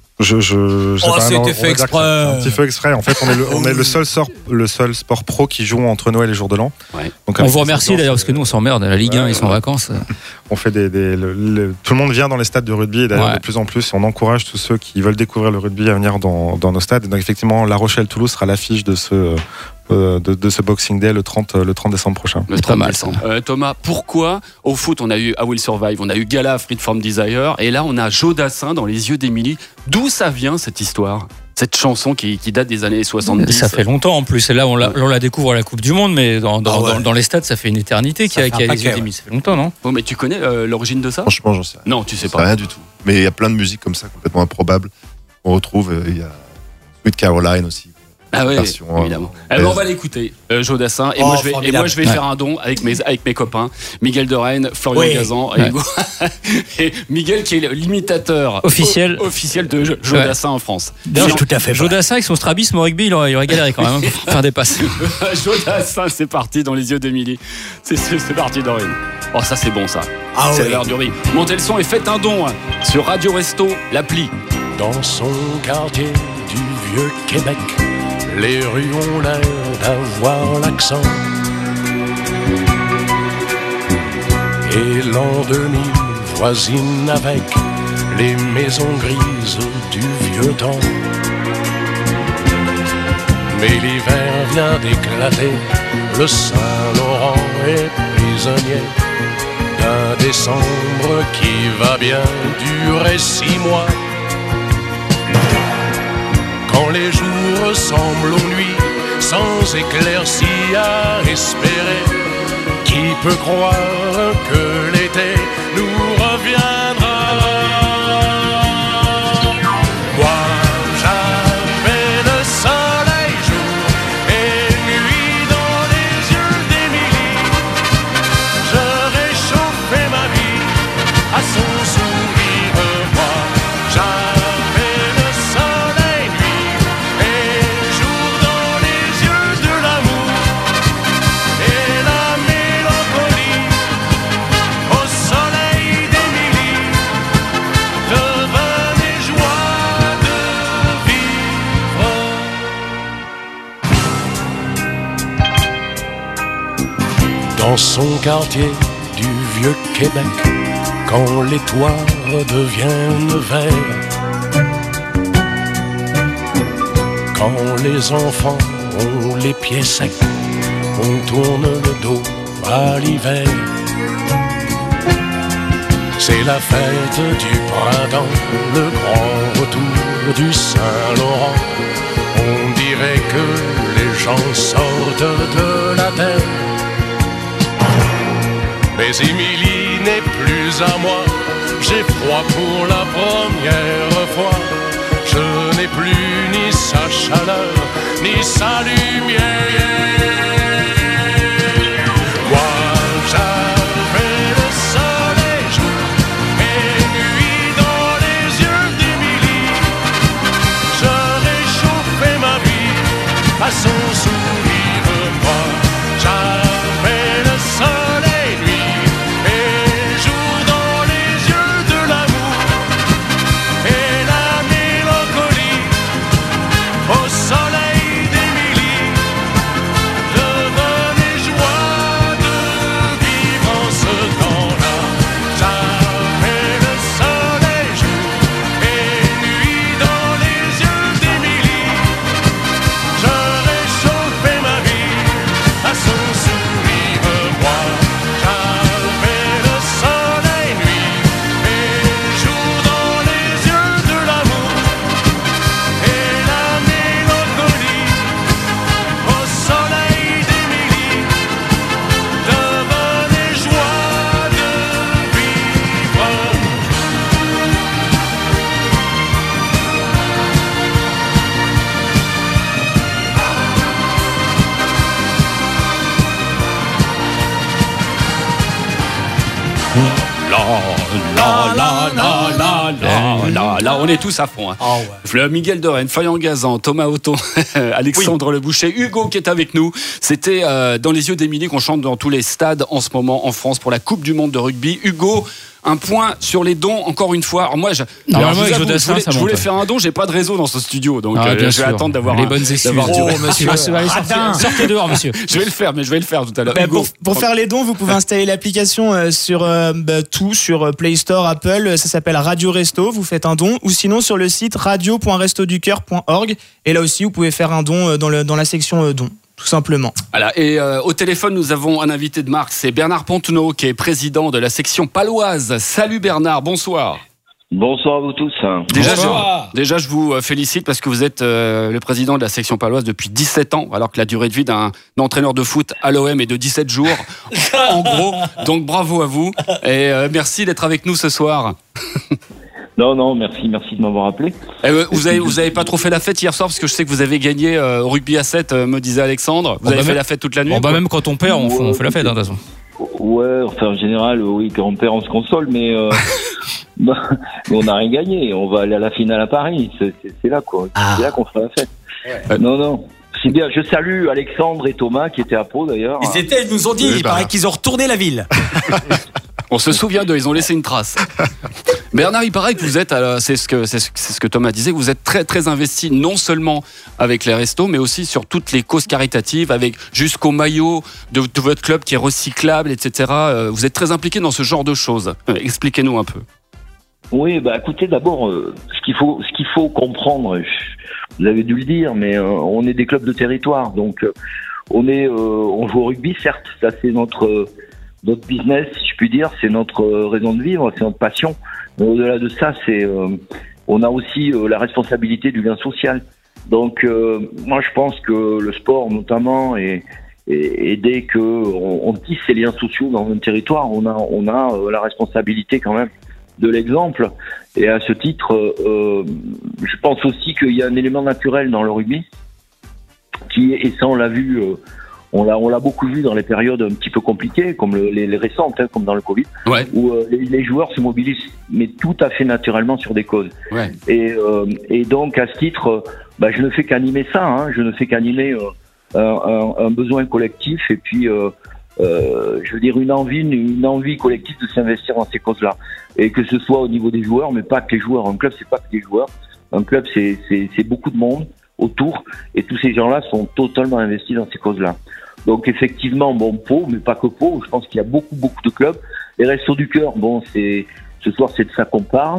C'était fait exprès. Un petit peu exprès. En fait, on est le seul sport pro qui joue entre Noël et Jour de l'An. Ouais. Donc, on vous remercie d'ailleurs, parce que nous on s'emmerde. La Ligue 1, ils sont en vacances. On fait tout le monde vient dans les stades de rugby, et d'ailleurs de plus en plus, on encourage tous ceux qui veulent découvrir le rugby à venir dans nos stades. Et donc effectivement, La Rochelle-Toulouse sera l'affiche de ce Boxing Day le 30 décembre prochain. Le 30 décembre. Thomas, pourquoi au foot on a eu I Will Survive, on a eu Gala, Freedom Desire, et là on a Joe Dassin dans Les yeux d'Émilie. D'où ça vient cette histoire, cette chanson qui date des années 70? Ça fait longtemps en plus, et là on la découvre à la Coupe du Monde, mais dans les stades ça fait une éternité qu'il y a Les yeux d'Émilie. Ça fait longtemps, non? Bon, mais tu connais l'origine de ça? Franchement, j'en sais rien. Non, tu sais pas. Rien du tout. Mais il y a plein de musiques comme ça complètement improbables. On retrouve, il y a Sweet Caroline aussi. Ah oui, évidemment. On va l'écouter, Joe Dassin. Et moi, je vais faire un don avec mes copains, Miguel de Rennes, Florian Gazan et Miguel qui est l'imitateur officiel de Joe Dassin en France. D'ailleurs, tout à fait. Joe Dassin avec son strabisme au rugby, il aurait galéré quand même pour faire des passes. Joe Dassin, c'est parti dans Les yeux d'Émilie. C'est parti, Dorine. Oh, ça c'est bon ça. C'est l'heure du riz. Montez le son et faites un don sur Radio Resto, l'appli. Dans son quartier du vieux Québec, les rues ont l'air d'avoir l'accent. Et l'an 2000 voisine avec les maisons grises du vieux temps. Mais l'hiver vient d'éclater, le Saint-Laurent est prisonnier d'un décembre qui va bien durer 6 mois. Quand les jours ressemblent aux nuits, sans éclaircie à espérer, qui peut croire que l'été nous reviendra? Moi, j'avais le soleil jour et nuit dans les yeux d'Émilie. Je réchauffais ma vie à son sourire. Moi, j'avais le soleil nuit et jour dans les yeux de l'amour et la mélancolie au soleil d'Émilie devenait joie de vivre. Dans son quartier du vieux Québec, quand les toits deviennent verts, quand les enfants ont les pieds secs, on tourne le dos à l'hiver. C'est la fête du printemps, le grand retour du Saint-Laurent. On dirait que les gens sortent de la terre. Mais Émilie n'est plus à moi, j'ai froid pour la première fois. Je n'ai plus ni sa chaleur, ni sa lumière. Moi, j'avais le soleil jour et nuit dans les yeux d'Émilie. Je réchauffais ma vie à son sourire. Moi, j'avais le soleil nuit et jour dans les yeux de l'amour et la mélancolie au soleil d'Émilie devenait joie de vivre en ce temps-là. J'avais le soleil jour et nuit dans les yeux d'Émilie. Je réchauffais ma vie à son sourire. Moi, j'avais le soleil nuit et jour dans les yeux de l'amour et la mélancolie au soleil d'Émilie devenait joie de vivre. Là, on est tous à fond. Hein. Fleur Miguel de Rennes, Feuillant Gazan, Thomas Otto, Alexandre Le Boucher, Hugo qui est avec nous. C'était dans les yeux d'Émilie qu'on chante dans tous les stades en ce moment en France pour la Coupe du Monde de rugby. Hugo, un point sur les dons encore une fois. Alors moi, je voulais faire un don, j'ai pas de réseau dans ce studio, donc je vais attendre d'avoir les bonnes excuses. Monsieur, sortez dehors, monsieur. Je vais le faire, mais je vais le faire tout à l'heure. Pour faire les dons, vous pouvez installer l'application sur sur Play Store, Apple. Ça s'appelle Radio Resto. Vous faites un don, ou sinon sur le site radio.restoducoeur.org. Et là aussi, vous pouvez faire un don dans la section dons. Tout simplement. Voilà. Et au téléphone, nous avons un invité de marque, c'est Bernard Pontenot, qui est président de la section paloise. Salut Bernard, bonsoir. Bonsoir à vous tous. Déjà, je vous félicite parce que vous êtes le président de la section paloise depuis 17 ans, alors que la durée de vie d'un entraîneur de foot à l'OM est de 17 jours, en gros. Donc bravo à vous et merci d'être avec nous ce soir. Non, merci de m'avoir appelé. Vous avez pas trop fait la fête hier soir parce que je sais que vous avez gagné au rugby à 7, me disait Alexandre. Vous avez fait la fête toute la nuit. Même quand on perd, on fait la fête, de toute façon. Ouais, enfin en général, oui, quand on perd, on se console, mais on n'a rien gagné. On va aller à la finale à Paris. C'est là quoi. C'est là qu'on fera la fête. Ouais. Non. C'est bien. Je salue Alexandre et Thomas qui étaient à Pau d'ailleurs. Ils nous ont dit, il paraît qu'ils ont retourné la ville. On se souvient d'eux, ils ont laissé une trace. Bernard, il paraît que vous êtes, c'est ce que Thomas disait, vous êtes très très investi non seulement avec les restos, mais aussi sur toutes les causes caritatives, avec jusqu'au maillot de votre club qui est recyclable, etc. Vous êtes très impliqué dans ce genre de choses. Expliquez-nous un peu. Oui, bah écoutez, d'abord, ce qu'il faut comprendre, vous avez dû le dire, mais on est des clubs de territoire, donc on joue au rugby, certes, ça c'est notre business, si je puis dire, c'est notre raison de vivre, c'est notre passion. Mais au-delà de ça, on a aussi la responsabilité du lien social. Donc, moi, je pense que le sport, notamment, et dès que on tisse ces liens sociaux dans un territoire, on a la responsabilité quand même de l'exemple. Et à ce titre, je pense aussi qu'il y a un élément naturel dans le rugby et ça on l'a vu, on l'a beaucoup vu dans les périodes un petit peu compliquées, comme les récentes, comme dans le Covid, où les joueurs se mobilisent, mais tout à fait naturellement sur des causes. Ouais. Et donc à ce titre, je ne fais qu'animer ça, je ne fais qu'animer un besoin collectif et puis je veux dire une envie collective de s'investir dans ces causes-là, et que ce soit au niveau des joueurs, mais pas que les joueurs. Un club, c'est pas que des joueurs. Un club, c'est beaucoup de monde autour, et tous ces gens-là sont totalement investis dans ces causes-là. Donc effectivement, Pau, mais pas que Pau. Je pense qu'il y a beaucoup de clubs. Les Restos du Cœur, ce soir, c'est de ça qu'on parle.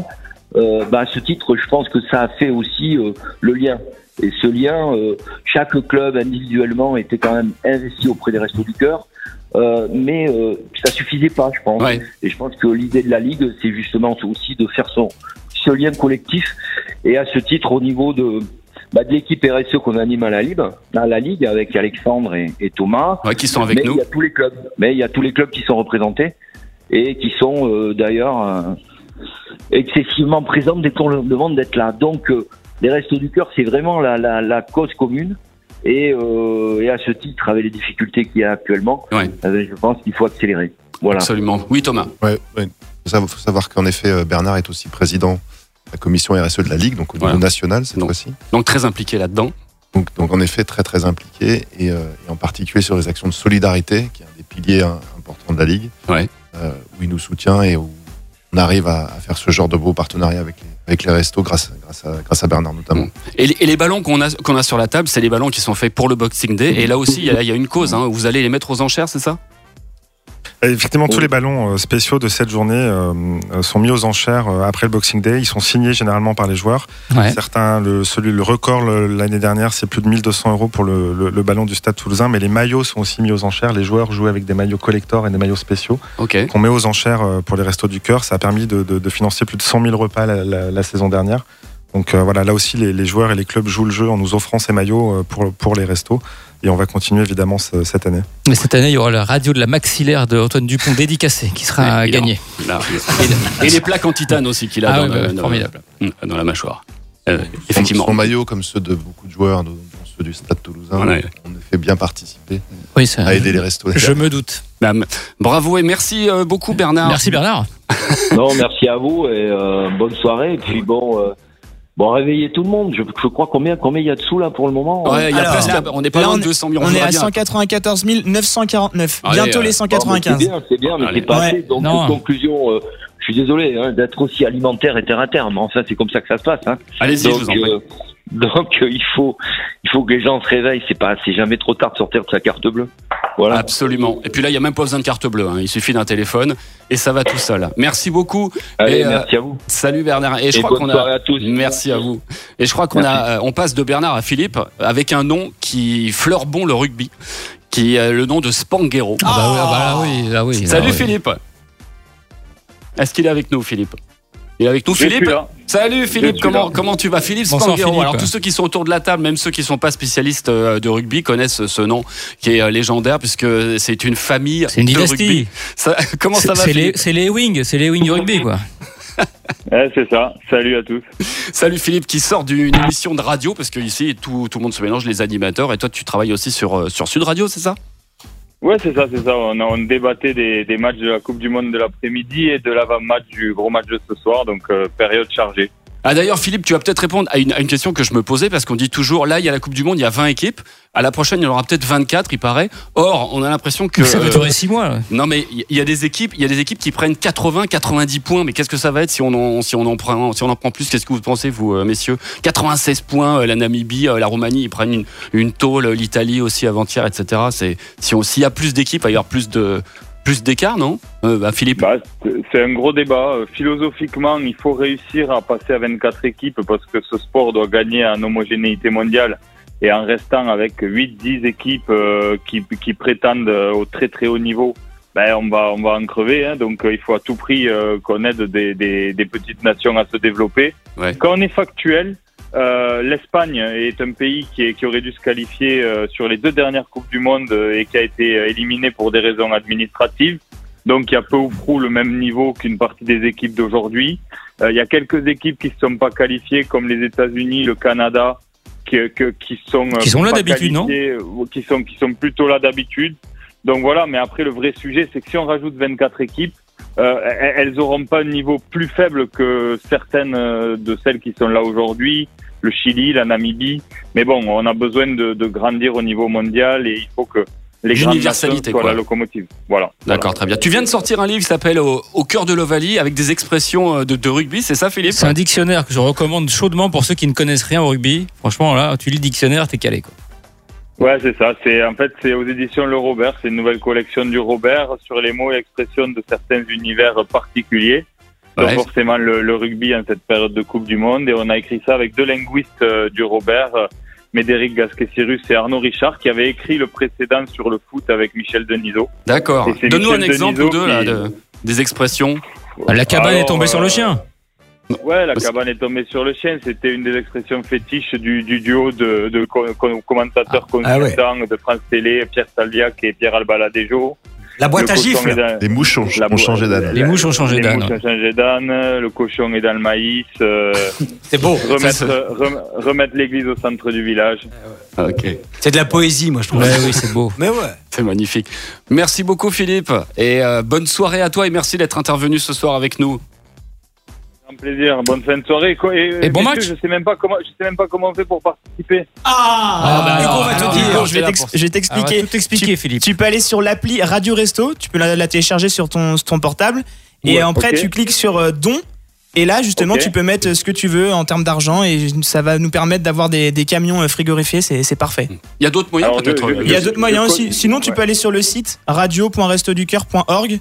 À ce titre, je pense que ça a fait aussi le lien. Et ce lien, chaque club individuellement était quand même investi auprès des Restos du Cœur. Mais ça suffisait pas, je pense. Ouais. Et je pense que l'idée de la Ligue, c'est justement aussi de faire ce lien collectif. Et à ce titre, au niveau de l'équipe RSE qu'on anime à la Ligue avec Alexandre et Thomas, qui sont avec nous. Il y a tous les clubs qui sont représentés et qui sont d'ailleurs excessivement présents dès qu'on leur demande d'être là. Donc les Restos du Cœur, c'est vraiment la cause commune. Et à ce titre, avec les difficultés qu'il y a actuellement, je pense qu'il faut accélérer. Voilà. Absolument. Oui, Thomas. Il faut savoir qu'en effet, Bernard est aussi président de la commission RSE de la Ligue, donc au niveau national cette fois-ci. Donc très impliqué là-dedans. Donc en effet, très très impliqué, et en particulier sur les actions de solidarité, qui est un des piliers importants de la Ligue, où il nous soutient et où on arrive à faire ce genre de beaux partenariats avec les restos grâce à Bernard notamment. Et les ballons qu'on a sur la table, c'est les ballons qui sont faits pour le Boxing Day. Et là aussi, il y a une cause. Vous allez les mettre aux enchères, c'est ça ? Effectivement, tous les ballons spéciaux de cette journée sont mis aux enchères après le Boxing Day. Ils sont signés généralement par les joueurs. Ouais. Certains, le record l'année dernière, c'est plus de 1 200 € pour le ballon du Stade Toulousain. Mais les maillots sont aussi mis aux enchères. Les joueurs jouent avec des maillots collector et des maillots spéciaux qu'on met aux enchères pour les Restos du Cœur. Ça a permis de financer plus de 100 000 repas la saison dernière. Donc voilà, là aussi, les joueurs et les clubs jouent le jeu en nous offrant ces maillots pour les restos. Et on va continuer évidemment cette année. Mais cette année, il y aura la radio de la maxillaire de Antoine Dupont dédicacée qui sera gagnée. Et les plaques en titane aussi qu'il a dans la mâchoire. Effectivement. Son maillot, comme ceux de beaucoup de joueurs, dont ceux du Stade Toulousain, on nous fait bien participer à aider les restos. Je me doute. Bravo et merci beaucoup Bernard. Merci Bernard. Non, merci à vous et bonne soirée. Et puis réveillez tout le monde. Je crois combien il y a de sous là pour le moment. Ouais, on n'est pas loin de 200 millions. On est à 194 949. Bientôt les 195. C'est bien, mais c'est pas assez. Donc conclusion. Je suis désolé d'être aussi alimentaire et terre à terre, mais enfin c'est comme ça que ça se passe. Allez-y, je vous en prie. Donc il faut que les gens se réveillent. C'est jamais trop tard de sortir de sa carte bleue. Voilà. Absolument. Et puis là, il y a même pas besoin de carte bleue. Il suffit d'un téléphone et ça va tout seul. Merci beaucoup. Allez, merci à vous. Salut Bernard. Et je crois qu'on soirée à tous. Merci à vous. Et je crois on passe de Bernard à Philippe avec un nom qui fleure bon le rugby, qui est le nom de Spanghero. Oui. Salut Philippe. Est-ce qu'il est avec nous, Philippe ? Il est avec nous, Philippe ? Salut Philippe, comment tu vas ? Philippe Spanghero. Alors tous ceux qui sont autour de la table, même ceux qui ne sont pas spécialistes de rugby, connaissent ce nom qui est légendaire puisque c'est une famille c'est une dynastie. De rugby. Comment ça va Philippe ? C'est les wings du rugby quoi. C'est ça, salut à tous. Salut Philippe qui sort d'une émission de radio parce que ici tout le monde se mélange, les animateurs, et toi tu travailles aussi sur Sud Radio, c'est ça ? Ouais, c'est ça. On débattait des matchs de la Coupe du Monde de l'après-midi et de l'avant-match du gros match de ce soir, donc période chargée. Ah d'ailleurs Philippe, tu vas peut-être répondre à une question que je me posais, parce qu'on dit toujours, là il y a la Coupe du Monde, il y a 20 équipes, à la prochaine il y en aura peut-être 24 il paraît. Or on a l'impression que... Ça peut durer 6 mois là. Non mais il y a des équipes qui prennent 80-90 points, mais qu'est-ce que ça va être si on en prend plus ? Qu'est-ce que vous pensez vous messieurs ? 96 points, la Namibie, la Roumanie ils prennent une tôle, l'Italie aussi avant-hier, etc. S'il y a plus d'équipes, il va y avoir plus plus d'écart, non Philippe? C'est un gros débat. Philosophiquement, il faut réussir à passer à 24 équipes parce que ce sport doit gagner en homogénéité mondiale. Et en restant avec 8-10 équipes qui prétendent au très très haut niveau, on va en crever. Donc il faut à tout prix qu'on aide des petites nations à se développer. Ouais. Quand on est factuel, l'Espagne est un pays qui aurait dû se qualifier sur les 2 dernières Coupes du Monde et qui a été éliminé pour des raisons administratives. Donc il y a peu ou prou le même niveau qu'une partie des équipes d'aujourd'hui. Il y a quelques équipes qui ne se sont pas qualifiées, comme les États-Unis, le Canada, qui sont là d'habitude, non ? Qui sont plutôt là d'habitude. Donc voilà, mais après le vrai sujet, c'est que si on rajoute 24 équipes, elles n'auront pas un niveau plus faible que certaines de celles qui sont là aujourd'hui, le Chili, la Namibie. Mais bon, on a besoin de grandir au niveau mondial et il faut que les grandes nations soient la locomotive. Voilà. D'accord, très bien. Tu viens de sortir un livre qui s'appelle Au cœur de l'Ovalie avec des expressions de rugby, c'est ça Philippe ? C'est un dictionnaire que je recommande chaudement pour ceux qui ne connaissent rien au rugby. Franchement, là, tu lis le dictionnaire, t'es calé, quoi. Ouais, c'est ça. C'est aux éditions Le Robert. C'est une nouvelle collection du Robert sur les mots et expressions de certains univers particuliers. Donc forcément le rugby en cette période de Coupe du Monde. Et on a écrit ça avec 2 linguistes du Robert, Médéric Gasquet-Cyrus et Arnaud Richard, qui avaient écrit le précédent sur le foot avec Michel Denisot. D'accord. Donne-nous un exemple ou deux des expressions. La cabane est tombée sur le chien. Ouais, la cabane est tombée sur le chien. C'était une des expressions fétiches du duo de commentateurs consultants de France Télé, Pierre Salviac et Pierre Albaladejo. La boîte à gifles. Les mouches ont changé d'âne. Les mouches ont changé d'âne. Le cochon est dans le maïs. C'est beau. Remettre l'église au centre du village. Ok. C'est de la poésie, moi, je trouve. Ouais, oui, c'est beau. Mais ouais. C'est magnifique. Merci beaucoup, Philippe. Et bonne soirée à toi et merci d'être intervenu ce soir avec nous. Un plaisir, bonne fin de soirée. Et bon match. Je sais même pas comment on fait pour participer. On va te dire. Je vais t'expliquer. Tout expliquer, Philippe. Tu peux aller sur l'appli Radio Resto, tu peux la télécharger sur ton portable et après tu cliques sur don et là justement tu peux mettre ce que tu veux en termes d'argent et ça va nous permettre d'avoir des camions frigorifiés, c'est parfait. Il y a d'autres moyens peut-être. Il y a d'autres moyens aussi. Sinon tu peux aller sur le site radio.restoducoeur.org.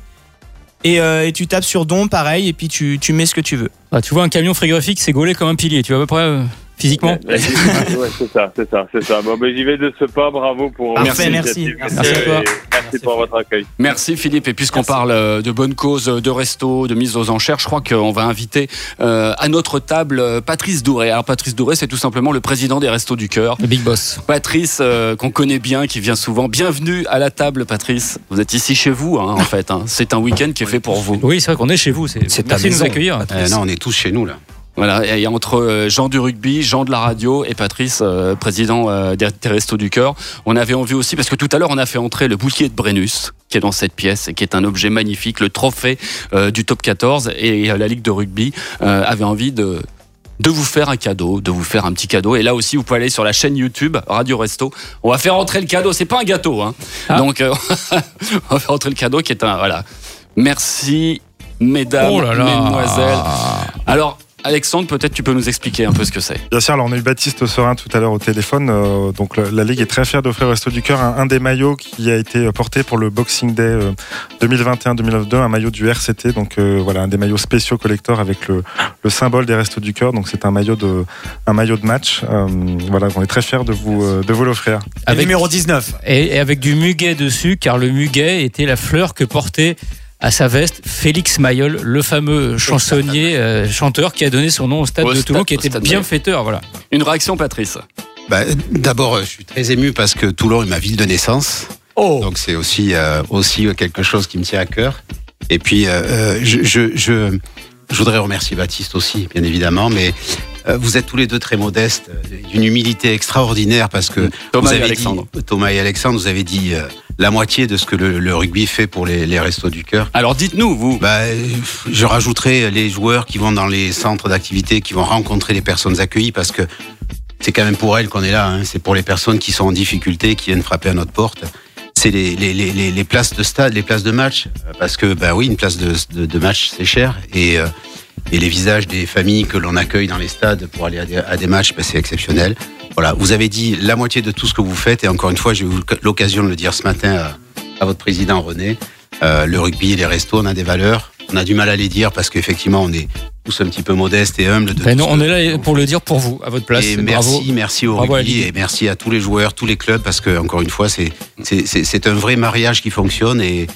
Et tu tapes sur don, pareil, et puis tu mets ce que tu veux. Tu vois un camion frigorifique, c'est gaulé comme un pilier, tu vois à peu près physiquement. Ouais, c'est ça. Bon, j'y vais de ce pas, bravo pour. Merci à toi. Merci pour votre accueil. Merci Philippe. Et puisqu'on parle de bonnes causes, de resto, de mise aux enchères, je crois qu'on va inviter à notre table Patrice Douré. Alors Patrice Douré, c'est tout simplement le président des Restos du Cœur. Le Big Boss. Patrice, qu'on connaît bien, qui vient souvent. Bienvenue à la table, Patrice. Vous êtes ici chez vous, en fait. C'est un week-end qui est fait pour vous. Oui, c'est vrai qu'on est chez vous. Merci de nous accueillir. Non, on est tous chez nous là. Voilà, et entre Jean du rugby, Jean de la radio et Patrice, président des Restos du Cœur, on avait envie aussi, parce que tout à l'heure on a fait entrer le bouclier de Brennus, qui est dans cette pièce et qui est un objet magnifique, le trophée du top 14, et la Ligue de rugby avait envie de vous faire un cadeau, de vous faire un petit cadeau. Et là aussi, vous pouvez aller sur la chaîne YouTube Radio Resto. On va faire entrer le cadeau, c'est pas un gâteau, hein. Donc on va faire entrer le cadeau qui est un... Voilà. Merci, mesdames, mesdemoiselles. Alors... Alexandre, peut-être tu peux nous expliquer un peu ce que c'est. Bien sûr, alors on a eu Baptiste Serin tout à l'heure au téléphone. Donc la Ligue est très fière d'offrir au Resto du Cœur un des maillots qui a été porté pour le Boxing Day 2021-2022, un maillot du RCT. Donc voilà, un des maillots spéciaux collector avec le symbole des Restos du Cœur. Donc c'est un maillot de match. Voilà, on est très fiers de vous l'offrir. Avec numéro 19. Et avec du muguet dessus, car le muguet était la fleur que portait à sa veste Félix Mayol, le fameux chansonnier, chanteur qui a donné son nom au stade de Toulon, qui était bienfaiteur. Voilà. Une réaction, Patrice? D'abord, je suis très ému parce que Toulon est ma ville de naissance. Donc c'est aussi quelque chose qui me tient à cœur. Et puis, je voudrais remercier Baptiste aussi, bien évidemment, mais vous êtes tous les deux très modestes, d'une humilité extraordinaire parce que Thomas et Alexandre, vous avez dit la moitié de ce que le rugby fait pour les Restos du Cœur. Alors dites-nous, vous. Je rajouterai les joueurs qui vont dans les centres d'activité, qui vont rencontrer les personnes accueillies parce que c'est quand même pour elles qu'on est là. Hein. C'est pour les personnes qui sont en difficulté, qui viennent frapper à notre porte. C'est les places de stade, les places de match, parce que oui, une place de match c'est cher et les visages des familles que l'on accueille dans les stades pour aller à des matchs, c'est exceptionnel. Voilà, vous avez dit la moitié de tout ce que vous faites et encore une fois, j'ai eu l'occasion de le dire ce matin à votre président René. Le rugby et les restos, on a des valeurs. On a du mal à les dire parce qu'effectivement, on est tous un petit peu modestes et humbles. Non, on est là pour le dire pour vous, à votre place. Et bravo. merci au rugby et merci à tous les joueurs, tous les clubs, parce que encore une fois, c'est un vrai mariage qui fonctionne et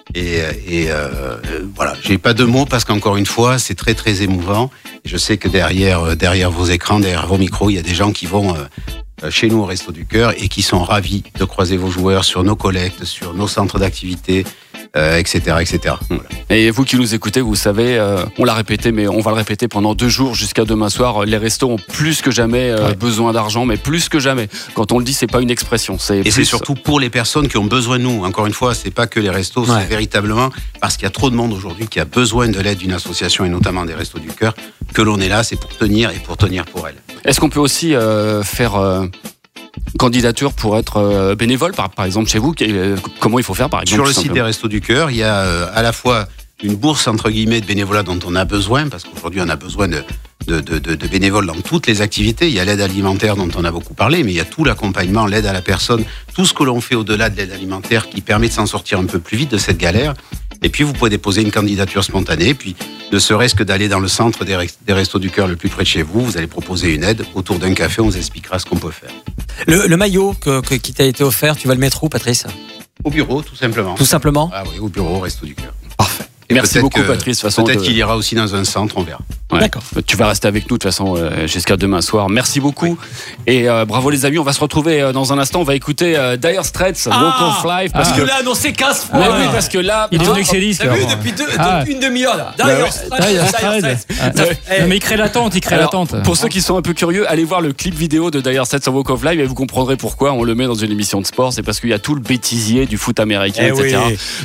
voilà. J'ai pas de mots parce qu'encore une fois, c'est très très émouvant. Et je sais que derrière vos écrans, derrière vos micros, il y a des gens qui vont chez nous au Resto du Cœur et qui sont ravis de croiser vos joueurs sur nos collectes, sur nos centres d'activité, etc. Voilà. Et vous qui nous écoutez, vous savez, on l'a répété, mais on va le répéter pendant 2 jours jusqu'à demain soir. Les restos ont plus que jamais besoin d'argent, mais plus que jamais. Quand on le dit, c'est pas une expression. Et c'est surtout pour les personnes qui ont besoin de nous. Encore une fois, c'est pas que les restos, c'est véritablement parce qu'il y a trop de monde aujourd'hui qui a besoin de l'aide d'une association et notamment des Restos du Cœur que l'on est là. C'est pour tenir et pour tenir pour elles. Est-ce qu'on peut aussi faire candidature pour être bénévole, par exemple chez vous? Comment il faut faire, par exemple? Sur le site des Restos du Cœur, il y a à la fois une bourse entre guillemets de bénévolat dont on a besoin, parce qu'aujourd'hui on a besoin de bénévoles dans toutes les activités. Il y a l'aide alimentaire dont on a beaucoup parlé, mais il y a tout l'accompagnement, l'aide à la personne, tout ce que l'on fait au-delà de l'aide alimentaire qui permet de s'en sortir un peu plus vite de cette galère. Et puis vous pouvez déposer une candidature spontanée, puis ne serait-ce que d'aller dans le centre des Restos du Cœur le plus près de chez vous, vous allez proposer une aide. Autour d'un café, on vous expliquera ce qu'on peut faire. Le maillot qui t'a été offert, tu vas le mettre où, Patrice? Au bureau, tout simplement. Tout simplement? Ah oui, au bureau, au Resto du Cœur. Parfait. Et merci beaucoup, Patrice. Peut-être qu'il ira aussi dans un centre, on verra. Ouais. D'accord. Tu vas rester avec nous de toute façon jusqu'à demain soir. Merci beaucoup. Oui. Et bravo les amis. On va se retrouver dans un instant. On va écouter Dire Straits, Walk of Life. Parce que là, annoncé 15 fois. Mais oui, parce que là, il est avec ses disques. T'as vu depuis une demi-heure là. Dire Straits. Mais il crée l'attente. Pour ceux qui sont un peu curieux, allez voir le clip vidéo de Dire Straits sur Walk of Life et vous comprendrez pourquoi on le met dans une émission de sport. C'est parce qu'il y a tout le bêtisier du foot américain, etc.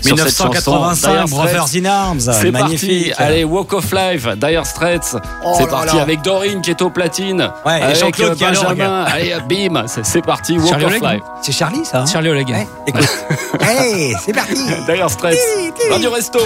1985, Brothers in Arms. C'est parti. Allez, Walk of Life, Dire Straits. C'est parti avec Dorine qui est au platine. Ouais, avec Jean-Claude Benjamin. Allez, bim, c'est parti. Walk of Life. C'est Charlie, ça. Charlie Oleg. Ouais, écoute. Allez, c'est parti. Dire Straits. Radio Resto.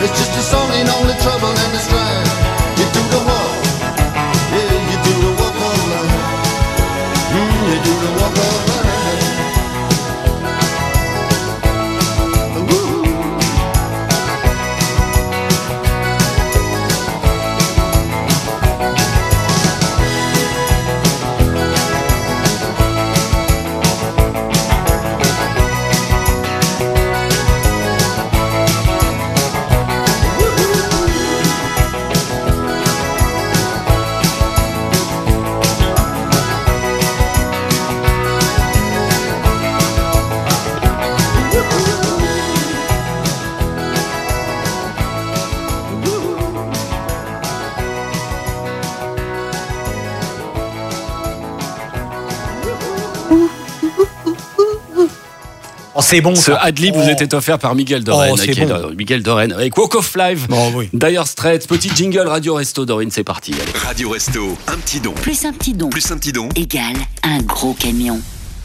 It's just a song in all the trouble and the strife. You do the walk, yeah, you do the walk of life. You do the walk of life. Oh, c'est bon. Ce adlib vous était offert par Miguel Dorène. Miguel Dorène avec Walk of Life. Dire Straits, petit jingle Radio Resto. Dorine, c'est parti. Allez. Radio Resto, un petit don. Plus un petit don. Plus un petit don. Égale un gros camion.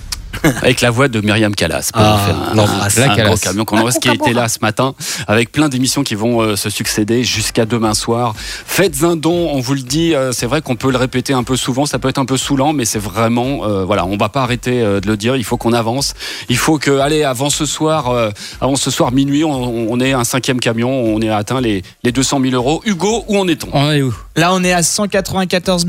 Avec la voix de Myriam Callas pour faire un gros camion qu'on reste qui a été là ce matin avec plein d'émissions qui vont se succéder jusqu'à demain soir. Faites un don, on vous le dit, c'est vrai qu'on peut le répéter un peu souvent, ça peut être un peu saoulant, mais c'est vraiment voilà, on va pas arrêter de le dire, il faut qu'on avance, il faut que, allez, avant ce soir minuit, on ait un 5e camion, on ait atteint les 200 000 euros. Hugo, où en est-on? On est où? Là, on est à 194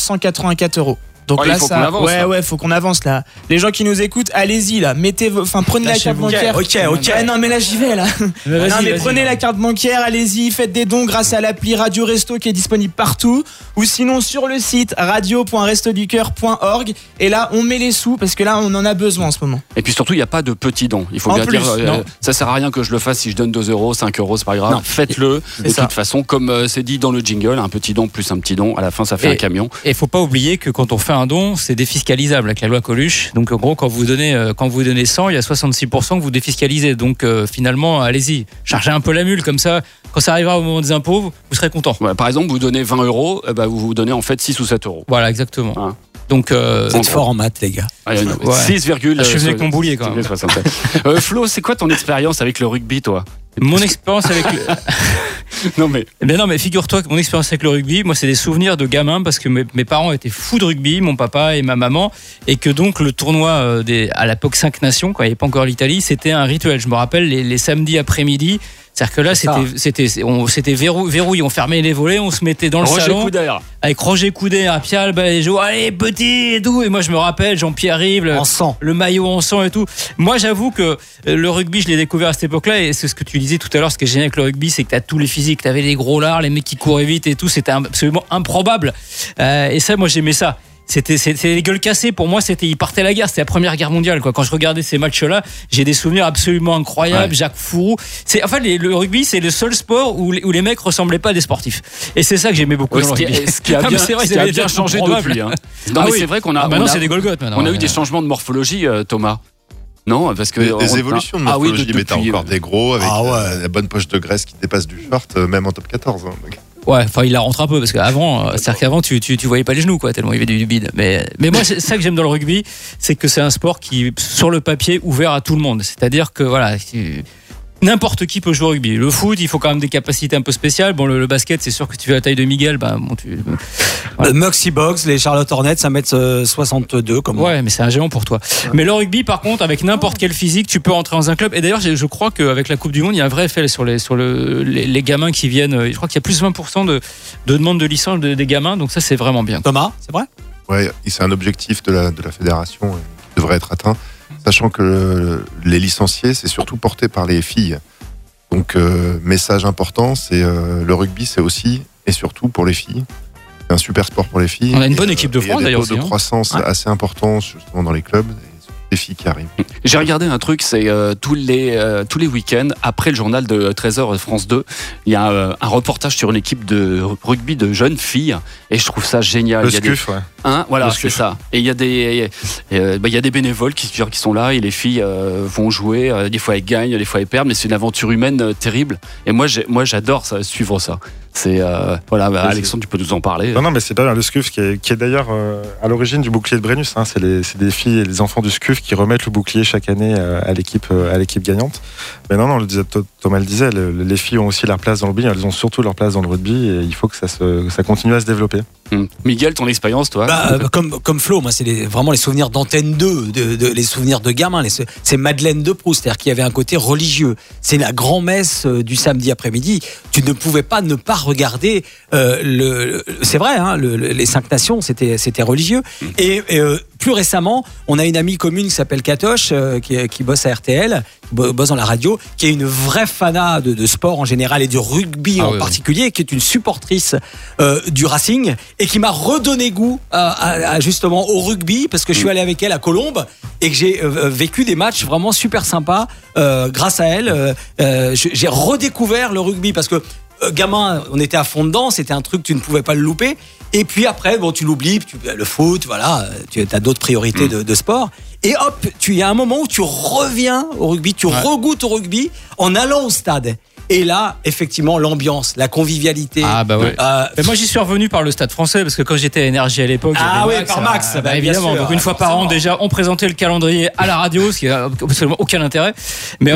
984 euros. Donc là, il faut qu'on avance. Faut qu'on avance là. Les gens qui nous écoutent, allez-y là, prenez la carte bancaire. Ok. Non mais là j'y vais là. Prenez la carte bancaire, allez-y, faites des dons grâce à l'appli Radio Resto qui est disponible partout, ou sinon sur le site radio.restoducoeur.org. Et là, on met les sous parce que là, on en a besoin en ce moment. Et puis surtout, il n'y a pas de petits dons. Il faut bien dire, ça sert à rien que je le fasse si je donne 2 euros, 5 euros, c'est pas grave. Faites-le. De toute façon, comme c'est dit dans le jingle, un petit don plus un petit don, à la fin, ça fait un camion. Et faut pas oublier que quand on fait un don, c'est défiscalisable avec la loi Coluche. Donc en gros, quand vous donnez 100, il y a 66% que vous défiscalisez. Donc finalement, allez-y, chargez un peu la mule comme ça. Quand ça arrivera au moment des impôts, vous serez content. Ouais, par exemple, vous donnez 20 euros, vous donnez en fait 6 ou 7 euros. Voilà, exactement. Hein. Donc, vous êtes fort en maths, les gars. 6, je suis venu avec mon boulier quand même. Flo, c'est quoi ton expérience avec le rugby, toi? Mon expérience avec le... non mais figure-toi que mon expérience avec le rugby, moi c'est des souvenirs de gamin parce que mes parents étaient fous de rugby, mon papa et ma maman, et que donc le tournoi à l'époque 5 Nations, quand il n'y avait pas encore l'Italie, c'était un rituel. Je me rappelle les samedis après-midi. C'est-à-dire que là, c'était verrouillé, on fermait les volets, on se mettait dans le salon avec Roger Coudert, Pierre Baléjo, allez petit et tout. Et moi, je me rappelle, Jean-Pierre Rive, le maillot en sang et tout. Moi, j'avoue que le rugby, je l'ai découvert à cette époque-là, et c'est ce que tu disais tout à l'heure. Ce qui est génial avec le rugby, c'est que t'as tous les physiques, t'avais les gros lards, les mecs qui couraient vite et tout. C'était absolument improbable. Et ça, moi, j'aimais ça. C'était les gueules cassées. Pour moi, ils partaient à la guerre. C'était la Première Guerre mondiale, quoi. Quand je regardais ces matchs-là, j'ai des souvenirs absolument incroyables. Ouais. Jacques Fourou. Le rugby, c'est le seul sport où les mecs ressemblaient pas à des sportifs. Et c'est ça que j'aimais beaucoup dans le rugby. Ce qui a bien changé depuis. Hein. Non, mais c'est vrai qu'on a. Maintenant, c'est des Golgoth. On a eu des changements de morphologie, Thomas. Non, parce que des évolutions de morphologie, mais t'as encore des gros avec la bonne poche de graisse qui dépasse du short, même en top 14. Hein, donc. Ouais, enfin il la rentre un peu parce qu'avant, c'est-à-dire qu'avant tu voyais pas les genoux, quoi, tellement il y avait du bide. Mais moi c'est ça que j'aime dans le rugby, c'est que c'est un sport qui sur le papier ouvert à tout le monde. C'est-à-dire que voilà, n'importe qui peut jouer au rugby. Le foot, il faut quand même des capacités un peu spéciales. Bon, le basket, c'est sûr que tu fais la taille de Miguel, voilà. Le Moxie Box, les Charlotte Hornets, 1m62 comme moi. Ouais, mais c'est un géant pour toi. Mais le rugby, par contre, avec n'importe quel physique, tu peux entrer dans un club. Et d'ailleurs, je crois qu'avec la Coupe du Monde, il y a un vrai effet sur les gamins qui viennent. Je crois qu'il y a plus de 20% de demandes de licence des gamins. Donc ça, c'est vraiment bien. Thomas, c'est vrai? Ouais, c'est un objectif de la fédération qui devrait être atteint. Sachant que les licenciés, c'est surtout porté par les filles. Donc, message important, c'est le rugby, c'est aussi et surtout pour les filles. C'est un super sport pour les filles. On a une bonne équipe de France d'ailleurs. Il y a des taux de croissance assez importants justement dans les clubs. Les filles qui arrivent. J'ai regardé un truc, c'est tous les week-ends, après le journal de 13h France 2, il y a un reportage sur une équipe de rugby de jeunes filles, et je trouve ça génial. Le SCUF, ouais. Hein, voilà, c'est ça. Et il y a des bénévoles qui sont là, et les filles vont jouer, des fois elles gagnent, des fois elles perdent, mais c'est une aventure humaine terrible. Et moi j'adore suivre ça. C'est Alexandre, tu peux nous en parler. Non, mais c'est pas le SCUF qui est d'ailleurs à l'origine du bouclier de Brennus. Hein. C'est des filles et des enfants du SCUF qui remettent le bouclier chaque année à l'équipe gagnante. Mais non, Thomas le disait, les filles ont aussi leur place dans le rugby, elles ont surtout leur place dans le rugby et il faut que ça continue à se développer. Miguel, ton expérience, toi? Comme Flo, moi, c'est vraiment les souvenirs d'Antenne 2, les souvenirs de gamin. C'est Madeleine de Proust, c'est-à-dire qu'il y avait un côté religieux. C'est la grand-messe du samedi après-midi. Tu ne pouvais pas ne pas regarder c'est vrai, hein, les 5 nations, c'était religieux. Et plus récemment, on a une amie commune qui s'appelle Katoche, qui bosse à RTL, qui bosse dans la radio, qui est une vraie fana de sport en général et du rugby en particulier, qui est une supportrice du Racing et qui m'a redonné goût justement au rugby parce que je suis allé avec elle à Colombes et que j'ai vécu des matchs vraiment super sympas grâce à elle. J'ai redécouvert le rugby parce que gamin, on était à fond dedans, c'était un truc, tu ne pouvais pas le louper. Et puis après, tu l'oublies, le foot, voilà, tu as d'autres priorités de sport. Et hop, il y a un moment où tu reviens au rugby, tu regoutes au rugby en allant au stade. Et là, effectivement, l'ambiance, la convivialité. Ah bah ouais. Mais moi, j'y suis revenu par le Stade Français parce que quand j'étais à Énergie à l'époque, par Max. Bah, évidemment. Donc une fois par an, déjà, on présentait le calendrier à la radio, ce qui n'a absolument aucun intérêt. Mais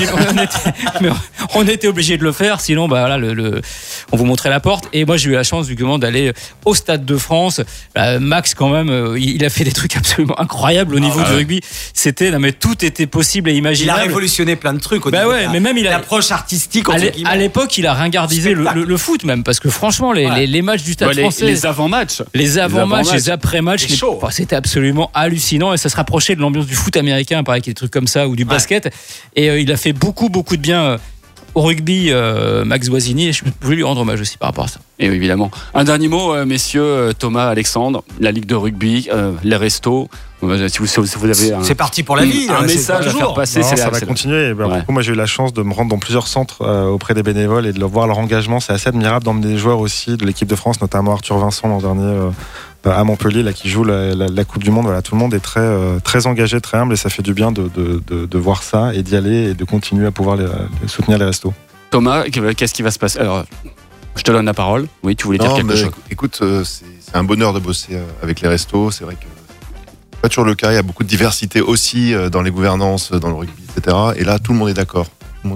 on était obligé de le faire, sinon, bah voilà, on vous montrait la porte. Et moi, j'ai eu la chance du moment d'aller au Stade de France. Max, quand même, il a fait des trucs absolument incroyables au niveau du rugby. Mais tout était possible et imaginable. Il a révolutionné plein de trucs. Mais même l'approche artistique. À l'époque, il a ringardisé le foot même, parce que franchement, les matchs du Stade Français, les avant-matchs, les après-matchs, c'était absolument hallucinant et ça se rapprochait de l'ambiance du foot américain, pareil, des trucs comme ça ou du basket. Et il a fait beaucoup de bien au rugby, Max Boisini, et je voulais lui rendre hommage aussi par rapport à ça. Et évidemment. Un dernier mot, messieurs, Thomas, Alexandre, la Ligue de rugby, les restos. Si vous avez c'est parti pour la vie. Un message à faire passer. Ça va continuer. Moi, j'ai eu la chance de me rendre dans plusieurs centres auprès des bénévoles et de voir leur engagement. C'est assez admirable d'emmener des joueurs aussi de l'équipe de France, notamment Arthur Vincent l'an dernier à Montpellier, là, qui joue la Coupe du Monde. Voilà, tout le monde est très engagé, très humble et ça fait du bien de voir ça et d'y aller et de continuer à pouvoir soutenir les restos. Thomas, qu'est-ce qui va se passer? Alors, je te donne la parole. Oui, tu voulais dire quelque chose. Écoute, c'est un bonheur de bosser avec les restos. C'est vrai que c'est pas toujours le cas. Il y a beaucoup de diversité aussi dans les gouvernances, dans le rugby, etc. Et là, tout le monde est d'accord.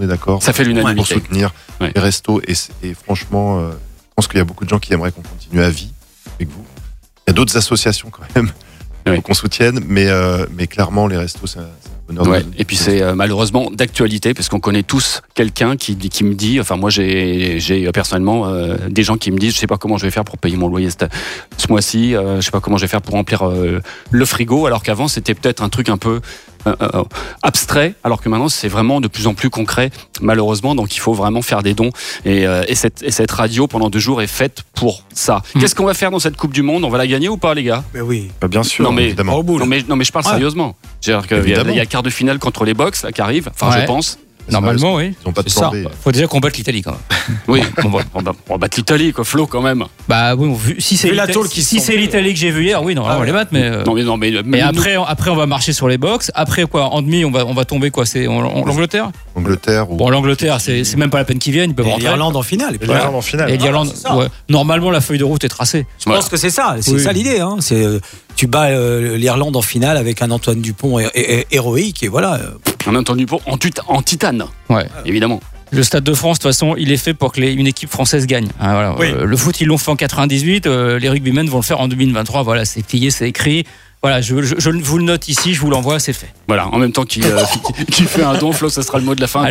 Ça fait l'unanimité. Pour soutenir les restos. Et franchement, je pense qu'il y a beaucoup de gens qui aimeraient qu'on continue à vie avec vous. Il y a d'autres associations quand même qu'on soutienne, mais clairement, les restos, c'est un bonheur. Et puis c'est malheureusement d'actualité, parce qu'on connaît tous quelqu'un qui me dit, enfin moi j'ai personnellement des gens qui me disent, je sais pas comment je vais faire pour payer mon loyer ce mois-ci, je sais pas comment je vais faire pour remplir le frigo, alors qu'avant c'était peut-être un truc un peu abstrait, alors que maintenant c'est vraiment de plus en plus concret, malheureusement. Donc il faut vraiment faire des dons, et cette radio pendant 2 jours est faite pour ça. Qu'est-ce qu'on va faire dans cette Coupe du Monde? On va la gagner ou pas, les gars? Mais oui, bien sûr. Non mais évidemment. Non mais je parle sérieusement. Il y a quart de finale contre les Box là qui arrive. Enfin je pense. Normalement, oui. Ils n'ont pas de plan B. Faut déjà qu'on batte l'Italie quand même. Oui, on va battre l'Italie, quoi, Flo, quand même. Bah oui, si c'est l'Italie que j'ai vu hier, oui, normalement on les batte, mais. Mais après on va marcher sur les box. Après quoi, en demi, on va tomber quoi? C'est l'Angleterre. Bon, l'Angleterre, c'est même pas la peine qu'ils viennent, ils peuvent rentrer. L'Irlande en finale. Et l'Irlande, normalement la feuille de route est tracée. Je pense que c'est ça l'idée. Hein. C'est tu bats l'Irlande en finale avec un Antoine Dupont héroïque et voilà. Un Antoine Dupont en titane. Ouais, évidemment. Le Stade de France, de toute façon, il est fait pour que une équipe française gagne. Voilà. Le foot, ils l'ont fait en 98. Les rugbymen vont le faire en 2023. Voilà, c'est plié, c'est écrit. Voilà, je vous le note ici, je vous l'envoie, c'est fait. Voilà, en même temps qu'il fait un don, Flo, ça sera le mot de la fin.